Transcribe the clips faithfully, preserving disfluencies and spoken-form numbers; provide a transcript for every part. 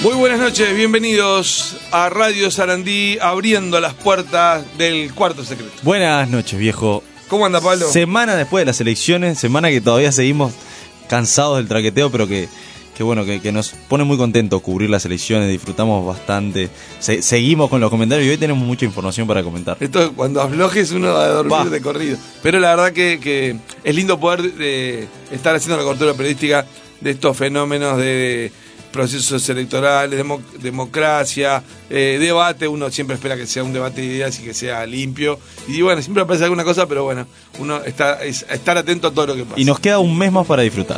Muy buenas noches, bienvenidos a Radio Sarandí, abriendo las puertas del cuarto secreto. Buenas noches, viejo. ¿Cómo anda, Pablo? Semana después de las elecciones, semana que todavía seguimos cansados del traqueteo, pero que, que bueno, que, que nos pone muy contentos cubrir las elecciones, disfrutamos bastante, Se, seguimos con los comentarios y hoy tenemos mucha información para comentar. Esto cuando aflojes uno va a dormir bah. de corrido. Pero la verdad que, que es lindo poder eh, estar haciendo la cobertura periodística de estos fenómenos de procesos electorales, democ- democracia, eh, debate. Uno siempre espera que sea un debate de ideas y que sea limpio. Y bueno, siempre aparece alguna cosa, pero bueno, uno está es estar atento a todo lo que pasa. Y nos queda un mes más para disfrutar.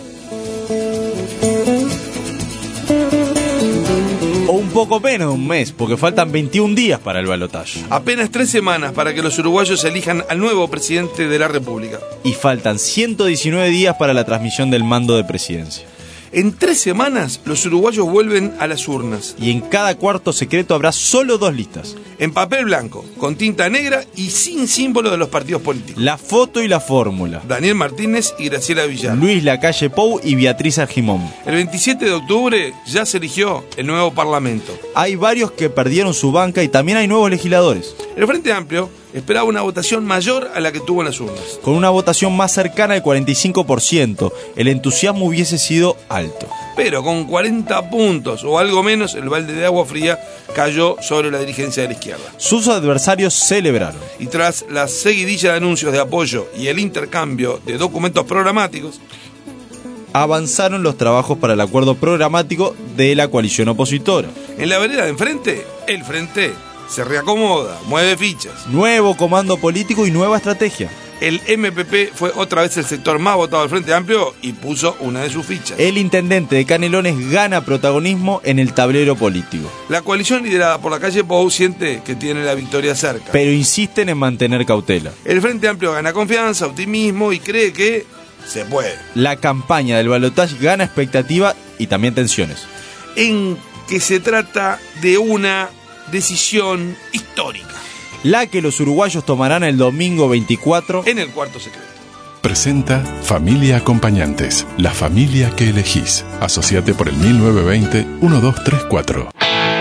O un poco menos de un mes, porque faltan veintiún días para el balotaje. Apenas tres semanas para que los uruguayos elijan al nuevo presidente de la República. Y faltan ciento diecinueve días para la transmisión del mando de presidencia. En tres semanas, los uruguayos vuelven a las urnas. Y en cada cuarto secreto habrá solo dos listas. En papel blanco, con tinta negra y sin símbolo de los partidos políticos. La foto y la fórmula. Daniel Martínez y Graciela Villar. Luis Lacalle Pou y Beatriz Argimón. El veintisiete de octubre ya se eligió el nuevo Parlamento. Hay varios que perdieron su banca y también hay nuevos legisladores. El Frente Amplio esperaba una votación mayor a la que tuvo en las urnas. Con una votación más cercana al cuarenta y cinco por ciento, el entusiasmo hubiese sido alto. Pero con cuarenta puntos o algo menos, el balde de agua fría cayó sobre la dirigencia de la izquierda. Sus adversarios celebraron. Y tras la seguidilla de anuncios de apoyo y el intercambio de documentos programáticos, avanzaron los trabajos para el acuerdo programático de la coalición opositora. En la vereda de enfrente, el Frente se reacomoda, mueve fichas. Nuevo comando político y nueva estrategia. El M P P fue otra vez el sector más votado del Frente Amplio y puso una de sus fichas. El intendente de Canelones gana protagonismo en el tablero político. La coalición liderada por Lacalle Pou siente que tiene la victoria cerca. Pero insisten en mantener cautela. El Frente Amplio gana confianza, optimismo y cree que se puede. La campaña del balotaje gana expectativa y también tensiones. En que se trata de una decisión histórica. La que los uruguayos tomarán el domingo veinticuatro en el cuarto secreto. Presenta Familia Acompañantes, la familia que elegís. Asociate por el mil novecientos veinte, doce treinta y cuatro.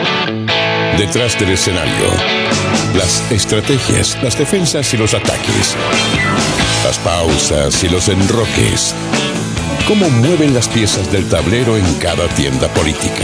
Detrás del escenario, las estrategias, las defensas y los ataques, las pausas y los enroques. Cómo mueven las piezas del tablero en cada tienda política.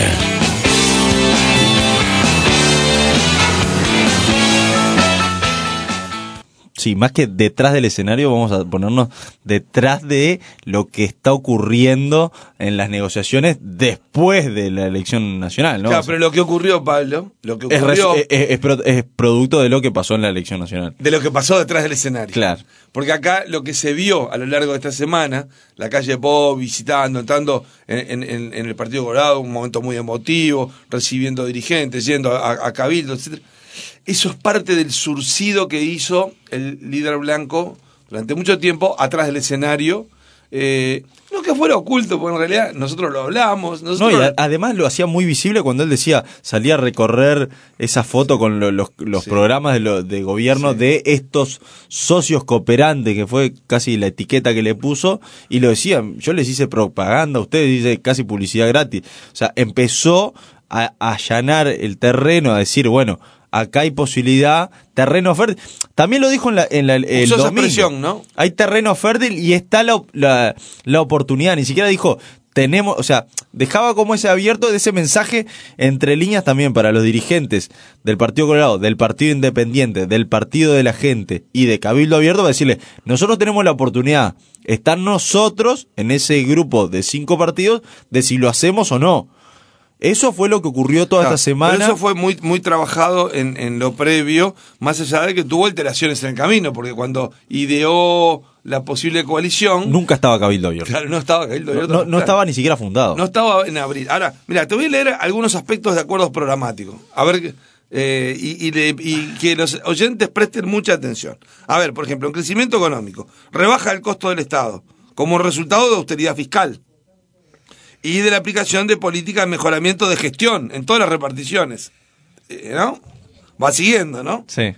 Sí, más que detrás del escenario, vamos a ponernos detrás de lo que está ocurriendo en las negociaciones después de la elección nacional, ¿no? Claro, o sea, pero lo que ocurrió, Pablo, lo que ocurrió es, es, es, es producto de lo que pasó en la elección nacional. De lo que pasó detrás del escenario. Claro. Porque acá lo que se vio a lo largo de esta semana, Lacalle Pou visitando, entrando en, en, en el Partido Colorado, un momento muy emotivo, recibiendo dirigentes, yendo a, a Cabildo, etcétera. Eso es parte del surcido que hizo el líder blanco durante mucho tiempo atrás del escenario. Eh, no que fuera oculto, porque en realidad nosotros lo hablamos. Nosotros... No, y a, además lo hacía muy visible cuando él decía, salía a recorrer esa foto con lo, los, los sí. programas de, lo, de gobierno sí. de estos socios cooperantes, que fue casi la etiqueta que le puso, y lo decía, yo les hice propaganda, ustedes dice casi publicidad gratis. O sea, empezó a, a allanar el terreno, a decir, bueno, acá hay posibilidad, terreno fértil. También lo dijo en, la, en la, el Usó esa domingo. expresión, ¿no? Hay terreno fértil y está la, la, la oportunidad. Ni siquiera dijo, tenemos, o sea, dejaba como ese abierto de ese mensaje entre líneas también para los dirigentes del Partido Colorado, del Partido Independiente, del Partido de la Gente y de Cabildo Abierto, para decirle, nosotros tenemos la oportunidad, están nosotros en ese grupo de cinco partidos, de si lo hacemos o no. Eso fue lo que ocurrió toda claro, esta semana. Pero eso fue muy muy trabajado en, en lo previo, más allá de que tuvo alteraciones en el camino, porque cuando ideó la posible coalición... Nunca estaba Cabildo Abierto. Claro, no estaba Cabildo Abierto. No, no, no claro. estaba ni siquiera fundado. No estaba en abril. Ahora, mira, te voy a leer algunos aspectos de acuerdos programáticos. A ver, eh, y, y, le, y que los oyentes presten mucha atención. A ver, por ejemplo, en crecimiento económico, rebaja el costo del Estado como resultado de austeridad fiscal y de la aplicación de políticas de mejoramiento de gestión en todas las reparticiones, ¿no? Va siguiendo, ¿no? Sí.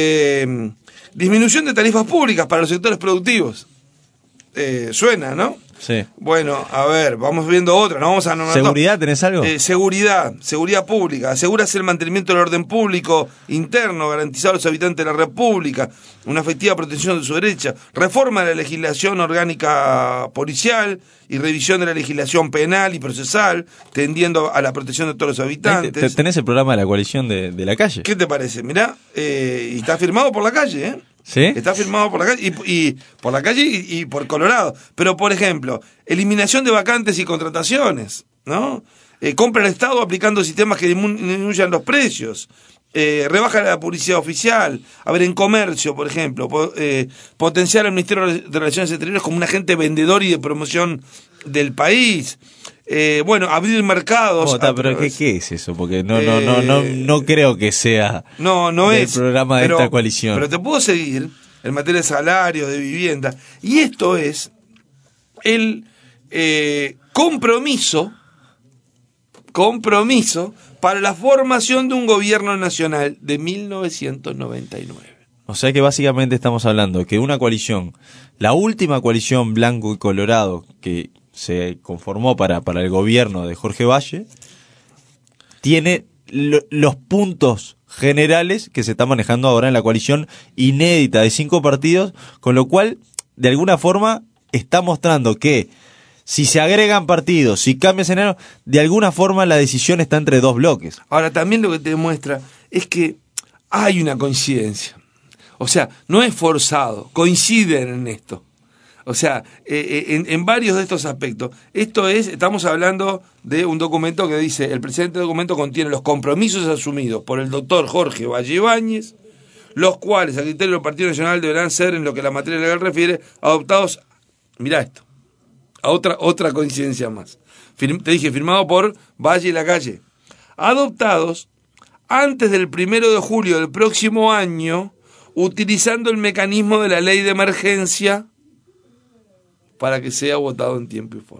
Eh, disminución de tarifas públicas para los sectores productivos. Eh, suena, ¿no? Sí. Bueno, a ver, vamos viendo otra, no vamos a nombrar ¿Seguridad todo. tenés algo? Eh, seguridad, seguridad pública. Asegúrase el mantenimiento del orden público interno, garantizar a los habitantes de la República una efectiva protección de su derecha. Reforma de la legislación orgánica policial y revisión de la legislación penal y procesal, tendiendo a la protección de todos los habitantes. Tenés el programa de la coalición de, de la calle. ¿Qué te parece? Mirá, eh, y está firmado por la calle, ¿eh? ¿Sí? Está firmado por la calle y, y por la calle y, y por Colorado. Pero, por ejemplo, eliminación de vacantes y contrataciones, ¿no? Eh, compra el Estado aplicando sistemas que disminuyan los precios. Eh, rebaja la publicidad oficial. A ver, en comercio, por ejemplo, po, eh, potenciar el Ministerio de Relaciones Exteriores como un agente vendedor y de promoción del país. Eh, bueno, abrir mercados. Oh, está, pero ¿qué, ¿qué es eso? Porque no, no, no, no, no creo que sea no, no del es, programa de pero, esta coalición. Pero te puedo seguir en materia de salario, de vivienda. Y esto es el eh, compromiso, compromiso para la formación de un gobierno nacional de mil novecientos noventa y nueve. O sea que básicamente estamos hablando que una coalición, la última coalición blanco y colorado que se conformó para, para el gobierno de Jorge Valle, tiene lo, los puntos generales que se está manejando ahora en la coalición inédita de cinco partidos, con lo cual, de alguna forma, está mostrando que si se agregan partidos, si cambia escenario, de alguna forma la decisión está entre dos bloques. Ahora, también lo que te demuestra es que hay una coincidencia. O sea, no es forzado, coinciden en esto. O sea, eh, en, en varios de estos aspectos. Esto es, estamos hablando de un documento que dice, el presente documento contiene los compromisos asumidos por el doctor Jorge Valle Ibáñez, los cuales, a criterio del Partido Nacional, deberán ser, en lo que la materia legal refiere, adoptados, mirá esto, a otra, otra coincidencia más. Firm, te dije, firmado por Valle y Lacalle. Adoptados antes del primero de julio del próximo año, utilizando el mecanismo de la ley de emergencia para que sea votado en tiempo y forma.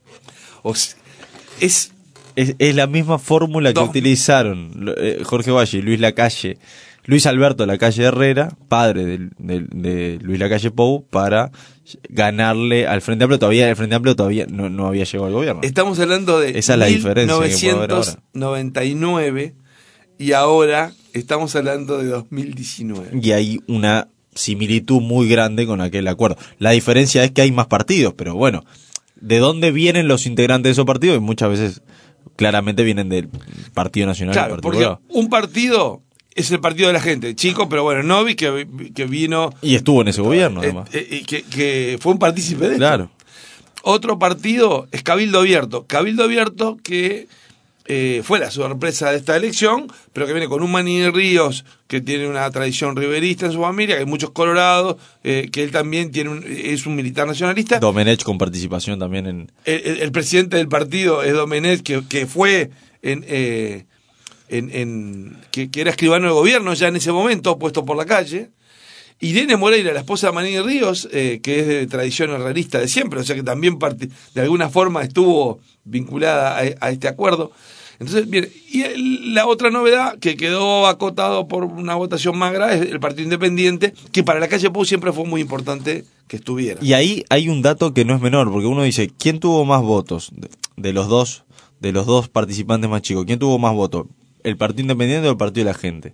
O sea, es, es, es la misma fórmula que no. utilizaron eh, Jorge Valle y Luis Lacalle, Luis Alberto Lacalle Herrera, padre de, de, de Luis Lacalle Pou, para ganarle al Frente Amplio. Todavía el Frente Amplio todavía no, no había llegado al gobierno. Estamos hablando de Esa es la diferencia mil novecientos noventa y nueve y ahora estamos hablando de dos mil diecinueve. Y hay una similitud muy grande con aquel acuerdo. La diferencia es que hay más partidos, pero bueno, ¿de dónde vienen los integrantes de esos partidos? Y muchas veces claramente vienen del Partido Nacional. Claro, del porque Partido un partido es el partido de la gente, chico, pero bueno, Novi que, que vino... Y estuvo en ese gobierno, eh, además. Eh, que, que fue un partícipe de claro. esto. Otro partido es Cabildo Abierto. Cabildo Abierto que... Eh, fue la sorpresa de esta elección, pero que viene con un Manini Ríos que tiene una tradición riverista en su familia, que hay muchos colorados, eh, que él también tiene un, es un militar nacionalista. Domenech con participación también en... El, el, el presidente del partido es Domenech, que, que fue en, eh, en, en que, que era escribano del gobierno ya en ese momento, puesto por Lacalle. Irene Moreira, la esposa de Manini Ríos, eh, que es de tradición herrerista de siempre, o sea que también parte, de alguna forma estuvo vinculada a, a este acuerdo. Entonces, bien, y el, la otra novedad que quedó acotado por una votación más grave es el Partido Independiente, que para Lacalle Pou siempre fue muy importante que estuviera. Y ahí hay un dato que no es menor, porque uno dice, ¿quién tuvo más votos de, de los dos de los dos participantes más chicos? ¿Quién tuvo más votos? ¿El Partido Independiente o el Partido de la Gente?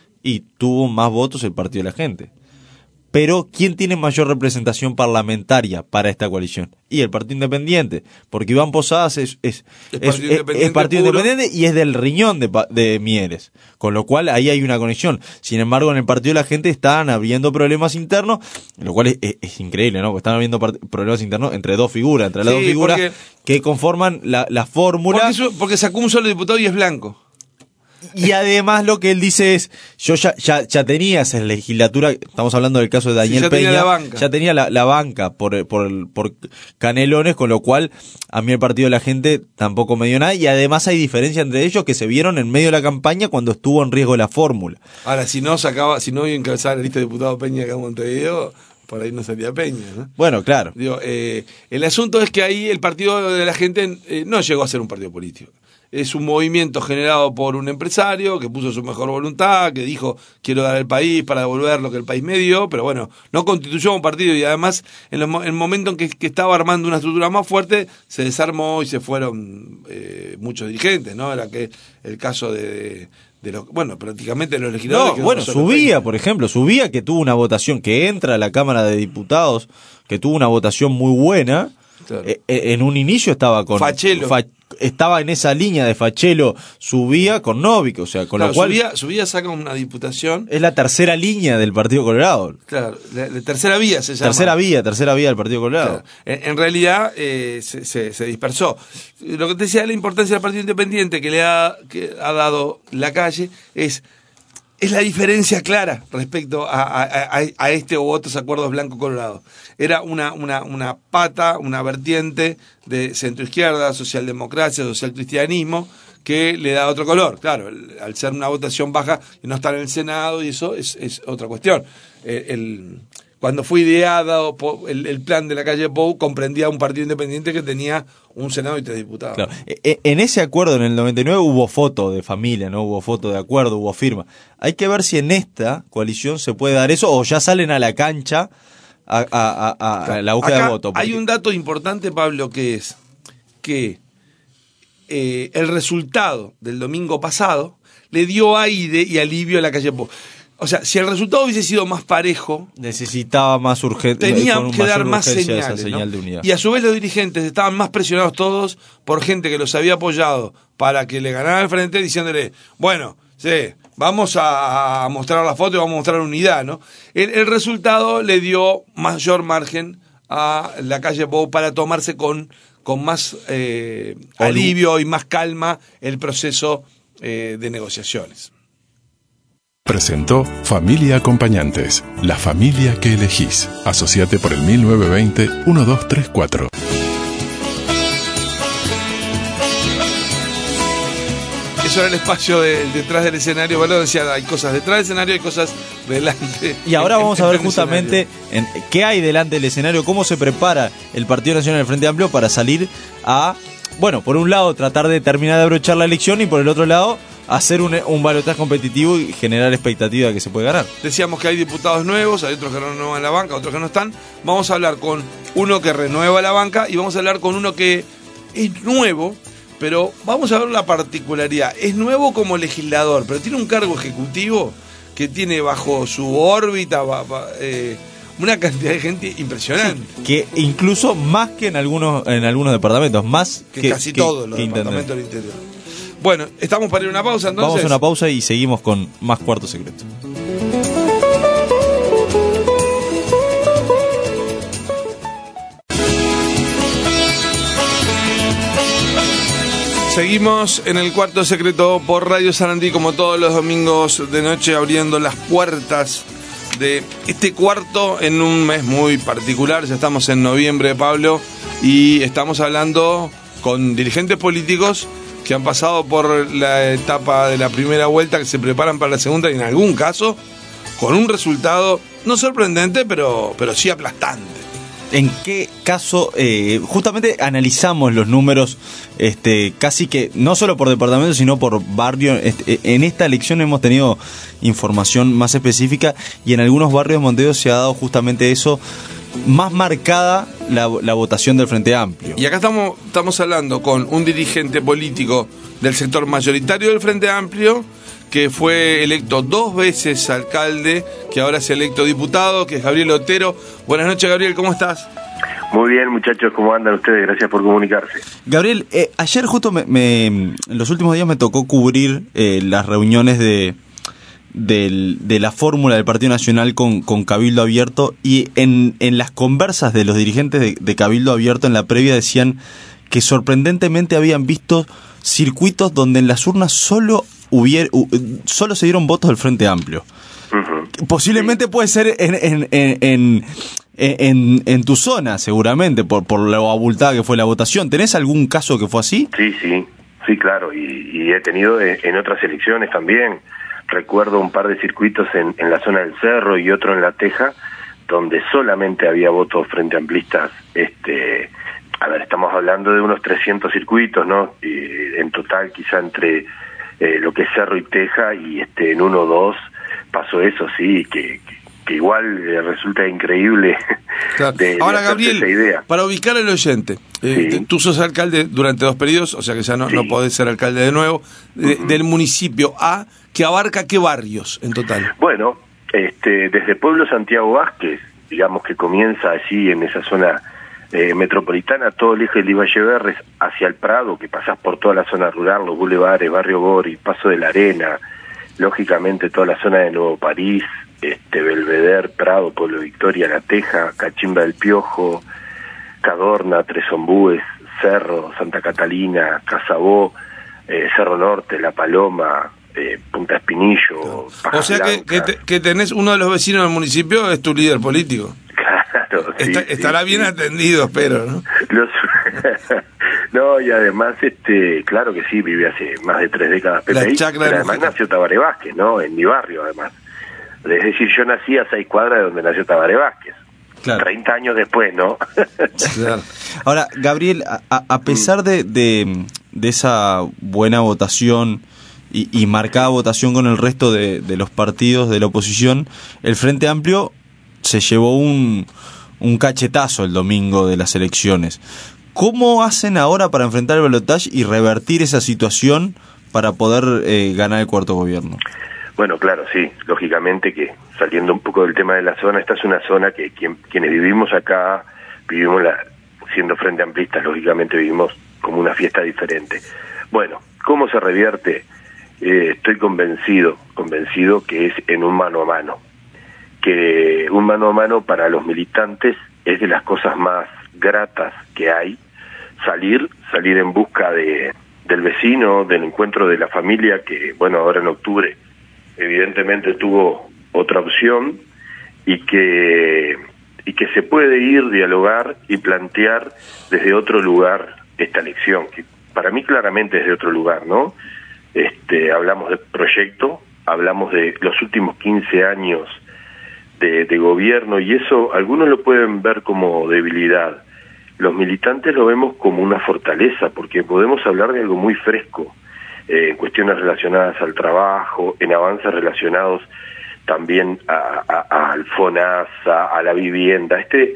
Y tuvo más votos el Partido de la Gente. Pero, ¿quién tiene mayor representación parlamentaria para esta coalición? Y el Partido Independiente, porque Iván Posadas es, es, es, es, partido, es, independiente es partido Independiente y es del riñón de, de Mieres, con lo cual ahí hay una conexión. Sin embargo, en el Partido de la Gente están habiendo problemas internos, lo cual es, es, es increíble, ¿no? Porque están habiendo problemas internos entre dos figuras, entre las sí, dos figuras porque, que conforman la, la fórmula. Porque, porque sacó un solo diputado y es blanco. Y además lo que él dice es, yo ya, ya, ya tenía esa legislatura, estamos hablando del caso de Daniel sí, ya Peña, tenía la banca. ya tenía la, la banca por, por, por Canelones, con lo cual a mí el Partido de la Gente tampoco me dio nada, y además hay diferencia entre ellos que se vieron en medio de la campaña cuando estuvo en riesgo la fórmula. Ahora, si no sacaba, si no iba a encabezar la lista de diputados Peña acá en Montevideo, por ahí no salía Peña, ¿no? Bueno, claro. Digo, eh, el asunto es que ahí el Partido de la Gente eh, no llegó a ser un partido político. es un movimiento generado por un empresario que puso su mejor voluntad, que dijo quiero dar al país para devolver lo que el país me dio, pero bueno, no constituyó un partido y además en, los, en el momento en que, que estaba armando una estructura más fuerte se desarmó y se fueron eh, muchos dirigentes, ¿no? Era que el caso de, de, de los, bueno, prácticamente los legisladores. No, bueno, subía, por ejemplo, subía que tuvo una votación, que entra a la Cámara de Diputados, que tuvo una votación muy buena. Claro. Eh, en un inicio estaba con Fachelo. Fa, estaba en esa línea de Fachelo, subía con Novik, o sea, con claro, lo cual subía, subía saca una diputación. Es la tercera línea del Partido Colorado. Claro, la, la tercera vía se llama. Tercera vía, tercera vía del Partido Colorado. Claro. En, en realidad eh, se, se, se dispersó. Lo que te decía, la importancia del Partido Independiente que le ha, que ha dado la calle es es la diferencia clara respecto a, a, a, a este u otros acuerdos blanco-colorado. Era una, una, una pata, una vertiente de centroizquierda, socialdemocracia, socialcristianismo, que le da otro color. Claro, el, al ser una votación baja y no estar en el Senado, y eso es, es otra cuestión. El, el, cuando fue ideado el, el plan de la calle Pou, comprendía un partido independiente que tenía un Senado y tres diputados. Claro. En ese acuerdo, en el noventa y nueve, hubo foto de familia, no hubo foto de acuerdo, hubo firma. Hay que ver si en esta coalición se puede dar eso o ya salen a la cancha a, a, a, a la búsqueda Acá de voto. Porque... hay un dato importante, Pablo, que es que eh, el resultado del domingo pasado le dio aire y alivio a la calle Pou. O sea, si el resultado hubiese sido más parejo, necesitaba más urgente, tenía que dar más señales, esa señal, ¿no? de unidad. Y a su vez los dirigentes estaban más presionados todos por gente que los había apoyado para que le ganaran al frente, diciéndole, bueno, sí, vamos a, a mostrar la foto y vamos a mostrar unidad, ¿no? El, el resultado le dio mayor margen a la calle Pou para tomarse con, con más eh, alivio y más calma el proceso eh, de negociaciones. Presentó Familia Acompañantes, la familia que elegís. Asociate por el mil novecientos veinte, doce treinta y cuatro. Eso era el espacio de, detrás del escenario, ¿verdad? Decía, hay cosas detrás del escenario, hay cosas delante. Y ahora en, vamos en, a ver en justamente en, qué hay delante del escenario, cómo se prepara el Partido Nacional del Frente Amplio para salir a, bueno, por un lado tratar de terminar de abrochar la elección y por el otro lado hacer un, un balotaje competitivo y generar expectativa de que se puede ganar. Decíamos que hay diputados nuevos, hay otros que renuevan la banca, otros que no están. Vamos a hablar con uno que renueva la banca y vamos a hablar con uno que es nuevo, pero vamos a ver la particularidad. Es nuevo como legislador, pero tiene un cargo ejecutivo que tiene bajo su órbita eh, una cantidad de gente impresionante. Sí, que incluso más que en algunos en algunos departamentos, más que, que casi que, todos los que departamentos del interior. Bueno, estamos para ir a una pausa entonces. Vamos a una pausa y seguimos con más Cuarto Secreto. Seguimos en el Cuarto Secreto por Radio Sarandí, como todos los domingos de noche, abriendo las puertas de este cuarto en un mes muy particular. Ya estamos en noviembre, Pablo, y estamos hablando con dirigentes políticos que han pasado por la etapa de la primera vuelta, que se preparan para la segunda y en algún caso con un resultado no sorprendente, pero, pero sí aplastante. ¿En qué caso? Eh, justamente analizamos los números, este, casi que no solo por departamento, sino por barrio. Este, en esta elección hemos tenido información más específica y en algunos barrios de Montevideo se ha dado justamente eso, más marcada la, la votación del Frente Amplio. Y acá estamos, estamos hablando con un dirigente político del sector mayoritario del Frente Amplio, que fue electo dos veces alcalde, que ahora es electo diputado, que es Gabriel Otero. Buenas noches, Gabriel, ¿cómo estás? Muy bien, muchachos, ¿cómo andan ustedes? Gracias por comunicarse. Gabriel, eh, ayer justo me, me, en los últimos días me tocó cubrir eh, las reuniones de, de, de la fórmula del Partido Nacional con, con Cabildo Abierto, y en, en las conversas de los dirigentes de, de Cabildo Abierto en la previa decían que sorprendentemente habían visto circuitos donde en las urnas solo hubiera, solo se dieron votos del Frente Amplio. Uh-huh. Posiblemente sí. Puede ser en, en, en, en, en, en tu zona, seguramente, por, por lo abultada que fue la votación. ¿Tenés algún caso que fue así? Sí, sí, sí, claro, y, y he tenido en otras elecciones también. Recuerdo un par de circuitos en, en la zona del Cerro y otro en La Teja, donde solamente había votos frente amplistas. Este, a ver, estamos hablando de unos trescientos circuitos, ¿no? Y eh, en total quizá entre eh, lo que es Cerro y Teja, y este en uno o dos pasó eso, sí, que, que, que igual eh, resulta increíble. Claro. de, Ahora, de Gabriel, esa idea. para ubicar al oyente, eh, Sí. tú sos alcalde durante dos periodos, o sea que ya no, Sí. no podés ser alcalde de nuevo, de, Uh-huh. del municipio A, que abarca qué barrios en total. Bueno, este, desde Pueblo Santiago Vázquez, digamos que comienza allí en esa zona eh, metropolitana, todo el eje de Ibayeverres hacia el Prado, que pasás por toda la zona rural, los bulevares, Barrio Gori, Paso de la Arena, lógicamente toda la zona de Nuevo París, este, Belvedere, Prado, Pueblo Victoria, La Teja, Cachimba del Piojo, Cadorna, Tres Ombúes, Cerro, Santa Catalina, Casabó, eh, Cerro Norte, La Paloma, eh, Punta Espinillo, Paja O sea que, que, Blanca. te- que tenés uno de los vecinos del municipio, es tu líder político. Claro, sí, Está- sí, estará sí. bien atendido, espero, ¿no? Los- no, y además, este, claro que sí, vive hace más de tres décadas Pepe La ahí, chacra de pero además Mujica. nació Tabaré Vázquez, ¿no? En mi barrio, además. Es decir, yo nací a seis cuadras de donde nació Tabaré Vázquez. Claro. treinta años después, ¿no? Claro. Ahora, Gabriel, a, a- a pesar de, de, de esa buena votación y, y marcada votación con el resto de, de los partidos de la oposición, el Frente Amplio se llevó un, un cachetazo el domingo de las elecciones. ¿Cómo hacen ahora para enfrentar el balotaje y revertir esa situación para poder eh, ganar el cuarto gobierno? Bueno, claro, sí, lógicamente que saliendo un poco del tema de la zona, esta es una zona que quien, quienes vivimos acá, vivimos la, siendo frente amplistas, lógicamente vivimos como una fiesta diferente. Bueno, ¿cómo se revierte? Eh, estoy convencido, convencido que es en un mano a mano, que un mano a mano para los militantes es de las cosas más gratas que hay, salir, salir en busca de del vecino, del encuentro de la familia, que bueno, ahora en octubre evidentemente tuvo otra opción, y que y que se puede ir, dialogar y plantear desde otro lugar esta elección, que para mí claramente es de otro lugar, ¿no? Este, hablamos de proyecto, hablamos de los últimos quince años de, de gobierno, y eso algunos lo pueden ver como debilidad. Los militantes lo vemos como una fortaleza, porque podemos hablar de algo muy fresco, eh, en cuestiones relacionadas al trabajo, en avances relacionados también a, a, al FONASA, a la vivienda, este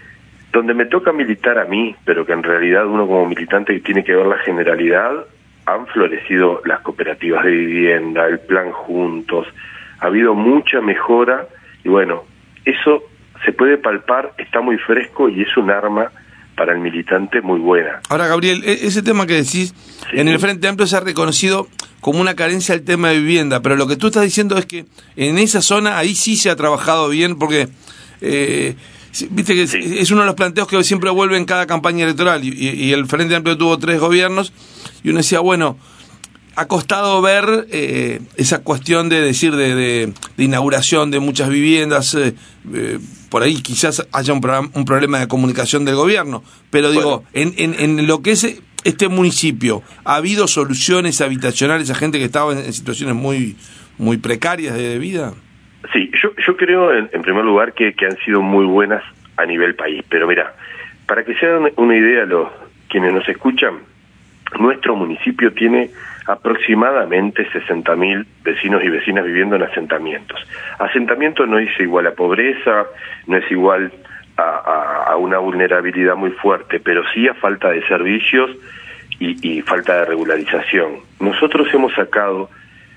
donde me toca militar a mí, pero que en realidad uno como militante tiene que ver la generalidad. Han florecido las cooperativas de vivienda, el plan Juntos, ha habido mucha mejora, y bueno, eso se puede palpar, está muy fresco y es un arma para el militante muy buena. Ahora, Gabriel, e- ese tema que decís, Sí. en el Frente Amplio se ha reconocido como una carencia el tema de vivienda, pero lo que tú estás diciendo es que en esa zona ahí sí se ha trabajado bien, porque eh, sí, viste que es, Sí. es uno de los planteos que siempre vuelve en cada campaña electoral, y, y- y el Frente Amplio tuvo tres gobiernos, y uno decía, bueno, ha costado ver eh, esa cuestión de decir de, de, de inauguración de muchas viviendas, eh, eh, por ahí quizás haya un, pro- un problema de comunicación del gobierno, pero digo, Bueno. en, en, en lo que es este municipio, ¿ha habido soluciones habitacionales a gente que estaba en, en situaciones muy muy precarias de vida? Sí, yo, yo creo en, en primer lugar que, que han sido muy buenas a nivel país, pero mira, para que se hagan una idea los quienes nos escuchan, nuestro municipio tiene aproximadamente sesenta mil vecinos y vecinas viviendo en asentamientos. Asentamiento no es igual a pobreza, no es igual a, a, a una vulnerabilidad muy fuerte, pero sí a falta de servicios y, y falta de regularización. Nosotros hemos sacado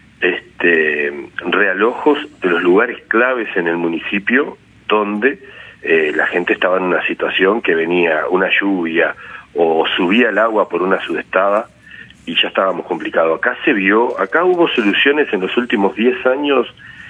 este realojos de los lugares claves en el municipio donde eh, la gente estaba en una situación que venía una lluvia o subía el agua por una sudestada y ya estábamos complicados. Acá se vio, acá hubo soluciones en los últimos diez años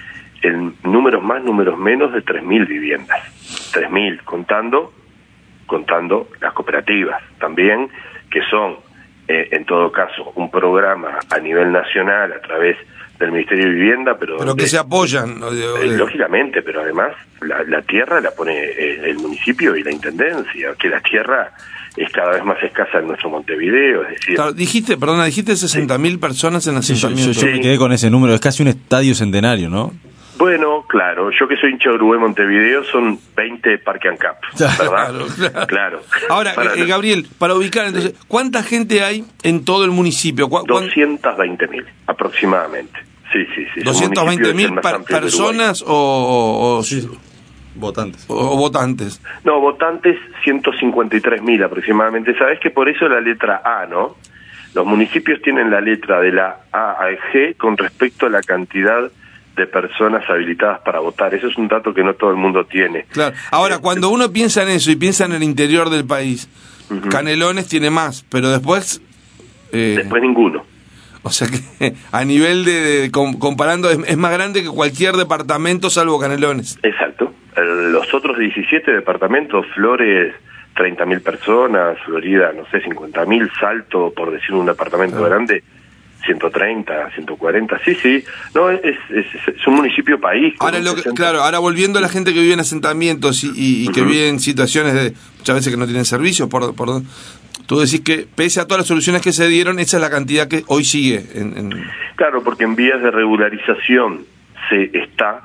en números más, números menos de tres mil viviendas. tres mil, contando, contando las cooperativas también, que son, eh, en todo caso, un programa a nivel nacional a través del Ministerio de Vivienda, pero... Pero que donde- se apoyan. ¿no? De- eh, de- lógicamente, pero además la, la tierra la pone el, el municipio y la intendencia, que la tierra es cada vez más escasa en nuestro Montevideo, es decir... Claro, dijiste, perdona, dijiste sesenta mil personas en Sí, yo, yo- asentamientos. yo me quedé con ese número, es casi un estadio centenario, ¿no? Bueno, claro, yo que soy hincha de Uruguay Montevideo son veinte Parque Ancap, ¿verdad? Claro, claro. Claro. Ahora, para, eh, Gabriel, para ubicar entonces, ¿cuánta gente hay en todo el municipio? ¿Cu- doscientos veinte mil aproximadamente. Sí, sí, sí. ¿doscientos veinte mil personas o, o, o, Sí. Votantes. o, o votantes? No, votantes ciento cincuenta y tres mil aproximadamente. Sabés que por eso la letra A, ¿no? Los municipios tienen la letra de la A a G con respecto a la cantidad de personas habilitadas para votar. Eso es un dato que no todo el mundo tiene. Claro. Ahora, cuando uno piensa en eso y piensa en el interior del país, Uh-huh. Canelones tiene más, pero después... Eh, Después ninguno. O sea que a nivel de, de com- comparando, es, es más grande que cualquier departamento salvo Canelones. Exacto. El- Los otros diecisiete departamentos, Flores, treinta mil personas, Florida, no sé, cincuenta mil, Salto, por decir un departamento Claro. grande, ciento treinta, ciento cuarenta, sí, sí. No, es, es, es un municipio país. con Ahora, un lo que, sesenta. claro, ahora volviendo a la gente que vive en asentamientos y, y, y que Ujú. vive en situaciones de muchas veces que no tienen servicios, por, por tú decís que pese a todas las soluciones que se dieron, esa es la cantidad que hoy sigue. En, en... Claro, porque en vías de regularización se está,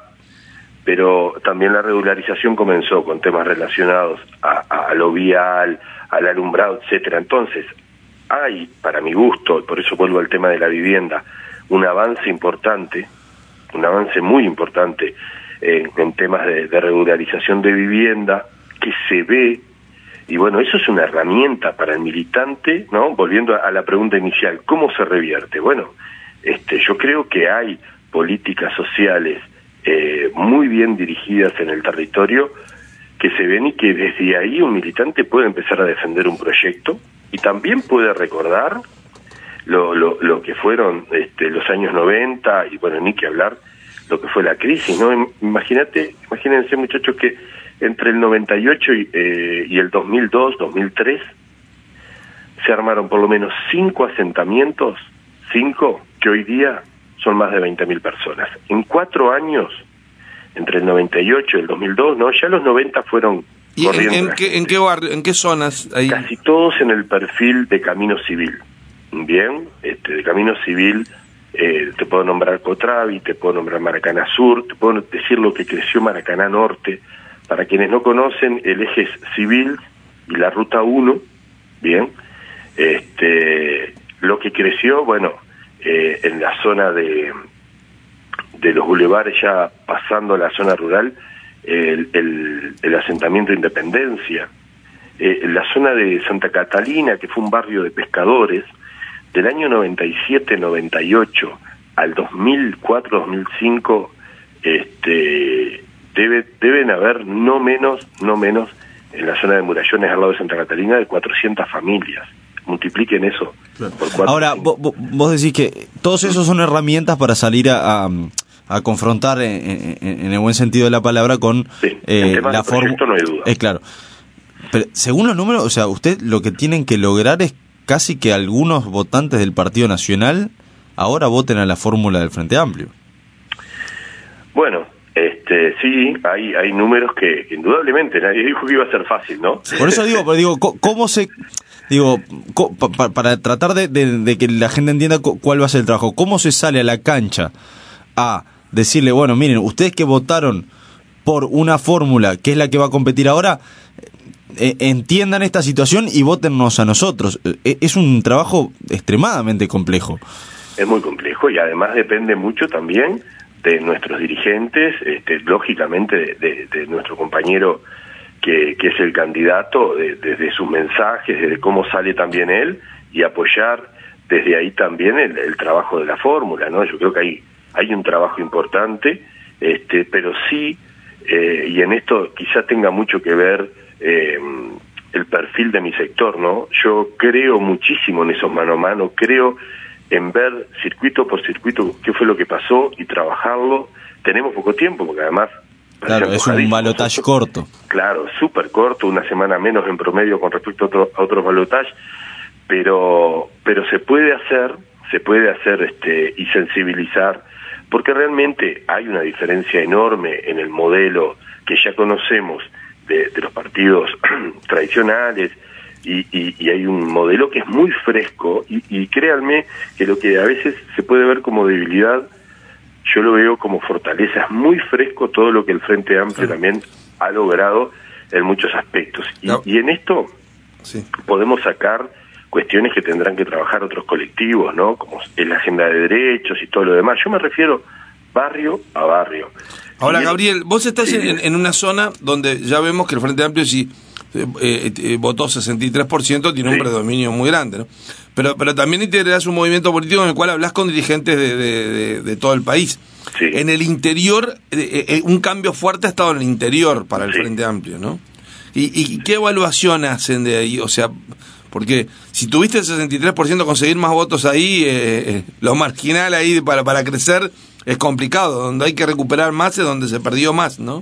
pero también la regularización comenzó con temas relacionados a, a, a lo vial, al alumbrado, etcétera. Entonces, hay, para mi gusto, por eso vuelvo al tema de la vivienda, un avance importante, un avance muy importante en, en temas de, de regularización de vivienda, que se ve, y bueno, eso es una herramienta para el militante, ¿no? Volviendo a, a la pregunta inicial, ¿cómo se revierte? Bueno, este, yo creo que hay políticas sociales eh, muy bien dirigidas en el territorio que se ven y que desde ahí un militante puede empezar a defender un proyecto y también puede recordar lo, lo, lo que fueron este, los años noventa y bueno, ni que hablar lo que fue la crisis, ¿no? Imagínate, imagínense muchachos que entre el noventa y ocho y, eh, y el dos mil dos, dos mil tres se armaron por lo menos cinco asentamientos, cinco, que hoy día son más de veinte mil personas. En cuatro años, entre el noventa y ocho y el dos mil dos, ¿no? Ya los noventa fueron ¿Y en, corriendo en la qué, gente. en qué barrio, en qué zonas? Ahí? Casi todos en el perfil de Camino Civil. Bien, este, de Camino Civil eh, te puedo nombrar Cotravi, te puedo nombrar Maracaná Sur, te puedo decir lo que creció Maracaná Norte. Para quienes no conocen, el eje es Civil y la Ruta uno, bien, este, lo que creció, bueno, eh, en la zona de, de los bulevares, ya pasando la zona rural, el, el, el asentamiento Independencia, eh, la zona de Santa Catalina, que fue un barrio de pescadores, del año noventa y siete noventa y ocho al dos mil cuatro dos mil cinco, este, debe, deben haber no menos, no menos, en la zona de Murallones, al lado de Santa Catalina, de cuatrocientas familias. Multipliquen eso por cuatro. Ahora, cinco. vos, vos decís que todos esos son herramientas para salir a, a, a confrontar, en, en, en el buen sentido de la palabra, con Sí, eh, en temas la de proyecto fórmula. no hay duda. Es claro. Pero según los números, o sea, usted lo que tienen que lograr es casi que algunos votantes del Partido Nacional ahora voten a la fórmula del Frente Amplio. Bueno, este, sí, hay, hay números que, que indudablemente nadie dijo que iba a ser fácil, ¿no? Por eso digo, pero digo, co- ¿cómo se...? Digo, co- pa- pa- para tratar de, de, de que la gente entienda cu- cuál va a ser el trabajo, ¿cómo se sale a la cancha a decirle, bueno, miren, ustedes que votaron por una fórmula que es la que va a competir ahora, eh, entiendan esta situación y votennos a nosotros? Eh, es un trabajo extremadamente complejo. Es muy complejo y además depende mucho también de nuestros dirigentes, este, lógicamente de, de, de nuestro compañero que, que es el candidato, desde de, de sus mensajes, desde cómo sale también él, y apoyar desde ahí también el, el trabajo de la fórmula, ¿no? Yo creo que hay, hay un trabajo importante, este, pero sí, eh, y en esto quizá tenga mucho que ver eh, el perfil de mi sector, ¿no? Yo creo muchísimo en esos mano a mano, creo en ver circuito por circuito qué fue lo que pasó y trabajarlo. Tenemos poco tiempo, porque además... Claro, es un balotaje corto. Claro, súper corto, una semana menos en promedio con respecto a, otro, a otros balotajes, pero pero se puede hacer, se puede hacer este y sensibilizar, porque realmente hay una diferencia enorme en el modelo que ya conocemos de, de los partidos tradicionales, y, y, y hay un modelo que es muy fresco, y, y créanme que lo que a veces se puede ver como debilidad, yo lo veo como fortaleza. Es muy fresco todo lo que el Frente Amplio sí. también ha logrado en muchos aspectos. Y, no. y en esto sí. podemos sacar cuestiones que tendrán que trabajar otros colectivos, ¿no? Como es la agenda de derechos y todo lo demás. Yo me refiero barrio a barrio. Ahora, Gabriel, vos estás sí. en, en una zona donde ya vemos que el Frente Amplio sí eh, eh, votó sesenta y tres por ciento, tiene sí. un predominio muy grande, ¿no? Pero pero también integrás un movimiento político en el cual hablas con dirigentes de, de, de, de todo el país. Sí. En el interior, eh, eh, un cambio fuerte ha estado en el interior para el sí. Frente Amplio, ¿no? ¿Y, ¿Y qué evaluación hacen de ahí? O sea, porque si tuviste el sesenta y tres por ciento, conseguir más votos ahí, eh, eh, lo marginal ahí para, para crecer es complicado. Donde hay que recuperar más es donde se perdió más, ¿no?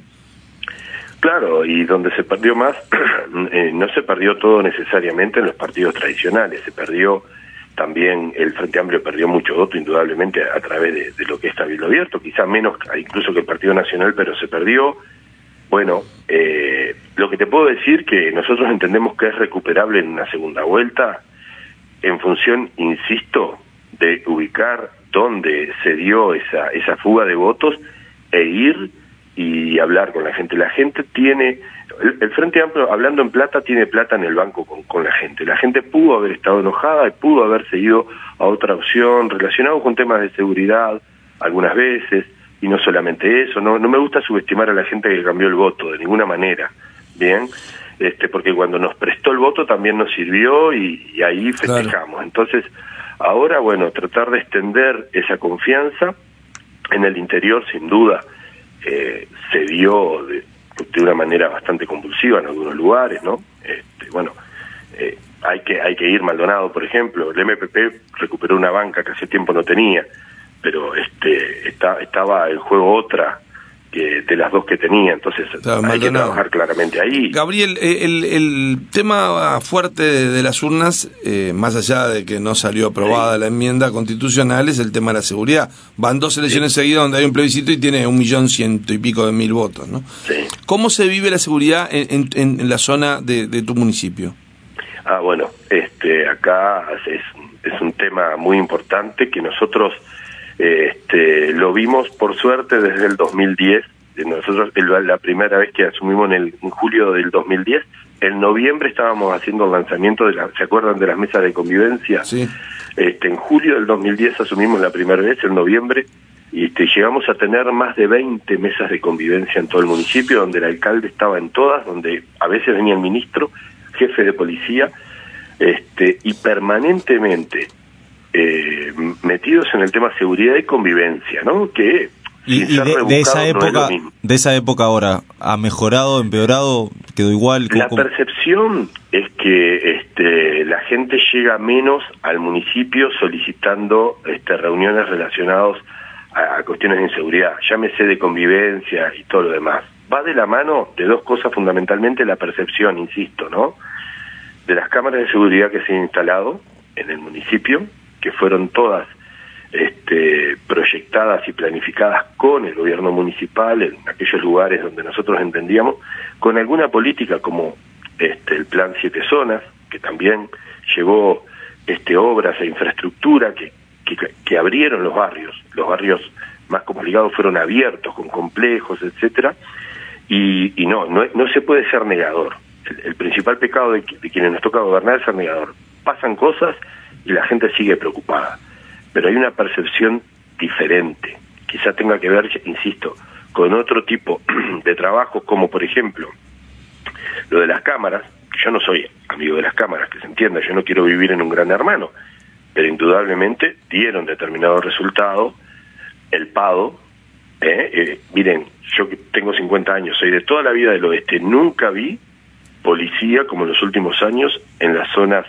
Claro, y donde se perdió más, eh, no se perdió todo necesariamente en los partidos tradicionales, se perdió también, el Frente Amplio perdió mucho voto indudablemente a, a través de, de lo que es Cabildo Abierto, quizá menos incluso que el Partido Nacional, pero se perdió. Bueno, eh, lo que te puedo decir que nosotros entendemos que es recuperable en una segunda vuelta, en función, insisto, de ubicar dónde se dio esa, esa fuga de votos e ir y hablar con la gente. La gente tiene, el, el Frente Amplio, hablando en plata, tiene plata en el banco con, con la gente. La gente pudo haber estado enojada y pudo haberse ido a otra opción, relacionado con temas de seguridad, algunas veces, y no solamente eso. No, no me gusta subestimar a la gente que cambió el voto, de ninguna manera, ¿bien? Este, porque cuando nos prestó el voto también nos sirvió y, y ahí festejamos. Claro. Entonces, ahora, bueno, tratar de extender esa confianza en el interior, sin duda, Eh, se dio de, de una manera bastante convulsiva en algunos lugares, ¿no? Este, bueno, eh, hay que hay que ir Maldonado, por ejemplo. El M P P recuperó una banca que hace tiempo no tenía, pero este está, estaba en juego otra que de las dos que tenía, entonces claro, hay Maldonado. Que trabajar claramente ahí. Gabriel, el, el tema fuerte de las urnas, eh, más allá de que no salió aprobada sí. la enmienda constitucional, es el tema de la seguridad. Van dos elecciones sí. seguidas donde hay un plebiscito y tiene un millón ciento y pico de mil votos, ¿no? Sí. ¿Cómo se vive la seguridad en, en, en la zona de, de tu municipio? Ah, bueno, este, acá es, es un tema muy importante que nosotros Este, lo vimos por suerte desde el dos mil diez. Nosotros la primera vez que asumimos en, el, en julio del dos mil diez, en noviembre estábamos haciendo el lanzamiento de la, ¿se acuerdan de las mesas de convivencia? Sí. Este, en julio del dos mil diez asumimos la primera vez, en noviembre, y este, llegamos a tener más de veinte mesas de convivencia en todo el municipio, donde el alcalde estaba en todas, donde a veces venía el ministro, jefe de policía, este, y permanentemente Eh, metidos en el tema seguridad y convivencia, ¿no? Que y, y de, de esa época, no de esa época ahora, ¿ha mejorado, empeorado, quedó igual? La ¿cómo? Percepción es que este, la gente llega menos al municipio solicitando este, reuniones relacionadas a, a cuestiones de inseguridad, llámese de convivencia y todo lo demás. Va de la mano de dos cosas fundamentalmente, la percepción, insisto, ¿no? De las cámaras de seguridad que se han instalado en el municipio, que fueron todas este, proyectadas y planificadas con el gobierno municipal en aquellos lugares donde nosotros entendíamos, con alguna política como este, el Plan Siete Zonas, que también llevó este, obras e infraestructura que, que, que abrieron los barrios. Los barrios más complicados fueron abiertos, con complejos, etcétera, y, y no, no, no se puede ser negador. El, el principal pecado de, de quienes nos toca gobernar es ser negador. Pasan cosas y la gente sigue preocupada, pero hay una percepción diferente, quizá tenga que ver, insisto, con otro tipo de trabajos, como por ejemplo lo de las cámaras. Yo no soy amigo de las cámaras, que se entienda, yo no quiero vivir en un gran hermano, pero indudablemente dieron determinado resultado. El Pado, eh, eh, miren, yo que tengo cincuenta años, soy de toda la vida del oeste, nunca vi policía como en los últimos años en las zonas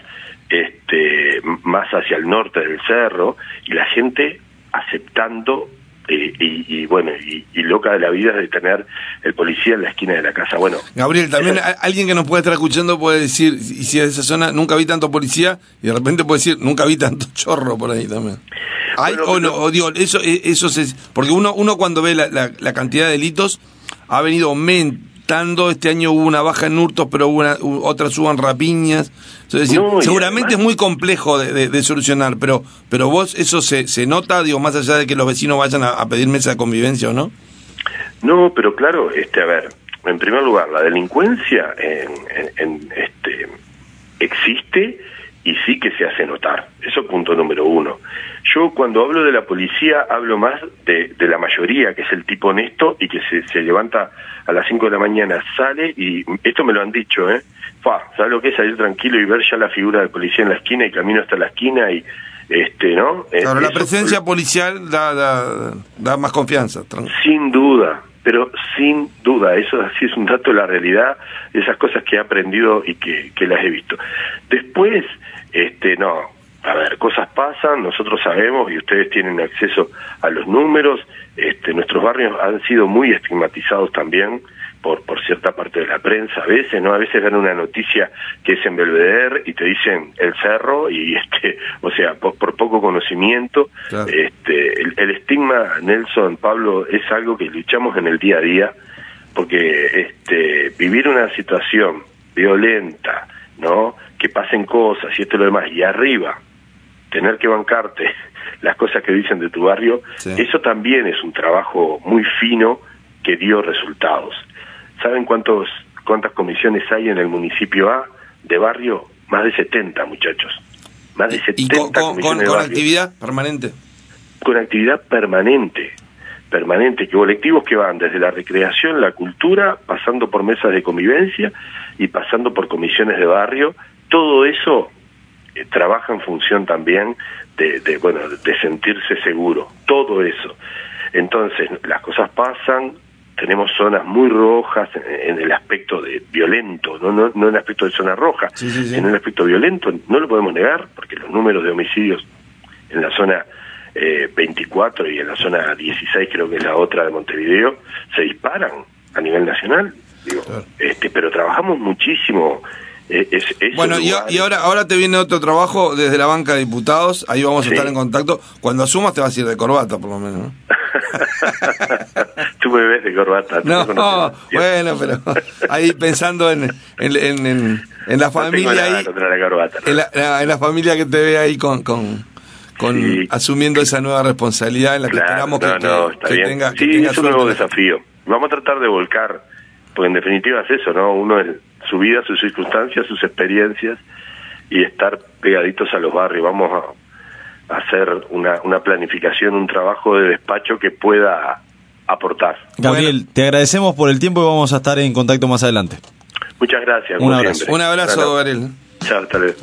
este más hacia el norte del cerro, y la gente aceptando eh, y, y bueno y, y loca de la vida de tener el policía en la esquina de la casa. Bueno, Gabriel, también esa... alguien que nos puede estar escuchando puede decir, y si es esa zona nunca vi tanto policía, y de repente puede decir nunca vi tanto chorro por ahí también. Hay, bueno, o no, o digo, eso eso es porque uno uno cuando ve la, la, la cantidad de delitos ha venido aumento aumentando. Este año hubo una baja en hurtos, pero hubo una, hubo, otras hubo en rapiñas. Entonces, decir, No, seguramente además, es muy complejo de, de, de solucionar, pero pero vos eso se, se nota, digo, más allá de que los vecinos vayan a, a pedir mesa de convivencia o no. No, pero claro, este, a ver, en primer lugar, la delincuencia en, en, en este existe y sí que se hace notar. Eso es punto número uno. Yo cuando hablo de la policía hablo más de, de la mayoría, que es el tipo honesto y que se, se levanta a las cinco de la mañana, sale, y esto me lo han dicho, ¿eh? Fa, ¿sabes lo que es salir tranquilo y ver ya la figura del policía en la esquina y camino hasta la esquina y este, ¿no? Claro, eh, la presencia eso, policial da, da, da más confianza. Sin duda, pero sin duda, eso así es un dato de la realidad, esas cosas que he aprendido y que, que las he visto. Después, este, no, a ver, cosas pasan, nosotros sabemos y ustedes tienen acceso a los números, este, nuestros barrios han sido muy estigmatizados también por por cierta parte de la prensa, a veces, ¿no? A veces dan una noticia que es en Belvedere y te dicen el cerro y, este, o sea, por, por poco conocimiento, claro. este, el, el estigma, Nelson, Pablo, es algo que luchamos en el día a día, porque este, vivir una situación violenta, ¿no? Que pasen cosas y esto y lo demás, y arriba, tener que bancarte las cosas que dicen de tu barrio, sí. Eso también es un trabajo muy fino que dio resultados. ¿Saben cuántos cuántas comisiones hay en el municipio A de barrio? Más de setenta, muchachos. Más de setenta ¿Y con, con, comisiones con, de con barrio. actividad permanente? Con actividad permanente. Permanente, que colectivos que van desde la recreación, la cultura, pasando por mesas de convivencia y pasando por comisiones de barrio. Todo eso eh, trabaja en función también de, de, bueno, de sentirse seguro. Todo eso. Entonces, las cosas pasan. Tenemos zonas muy rojas en, en el aspecto de violento, no no no en el aspecto de zona roja, sí, sí, sí. En el aspecto violento no lo podemos negar, porque los números de homicidios en la zona eh, veinticuatro y en la zona dieciséis, creo que es la otra de Montevideo, se disparan a nivel nacional, digo, claro. este pero trabajamos muchísimo. Eh, es, bueno, y, y ahora ahora te viene otro trabajo desde la banca de diputados, ahí vamos a sí. estar en contacto. Cuando asumas te vas a ir de corbata, por lo menos, ¿no? Tú me ves de corbata. No, no bueno, pero ahí pensando en en, en, en, en la familia no ahí, la corbata, ¿no? en, la, en la familia que te ve ahí con con, con sí. asumiendo esa nueva responsabilidad en la que claro, esperamos no, que, no, que, está que bien. tenga sí, que tenga es un nuevo desafío. Vamos a tratar de volcar, porque en definitiva es eso, ¿no? Uno es su vida, sus circunstancias, sus experiencias y estar pegaditos a los barrios. Vamos a hacer una, una planificación, un trabajo de despacho que pueda aportar. Gabriel, bueno, te agradecemos por el tiempo y vamos a estar en contacto más adelante. Muchas gracias. Un abrazo. Siempre. Un abrazo, claro. Gabriel. Chao, hasta luego.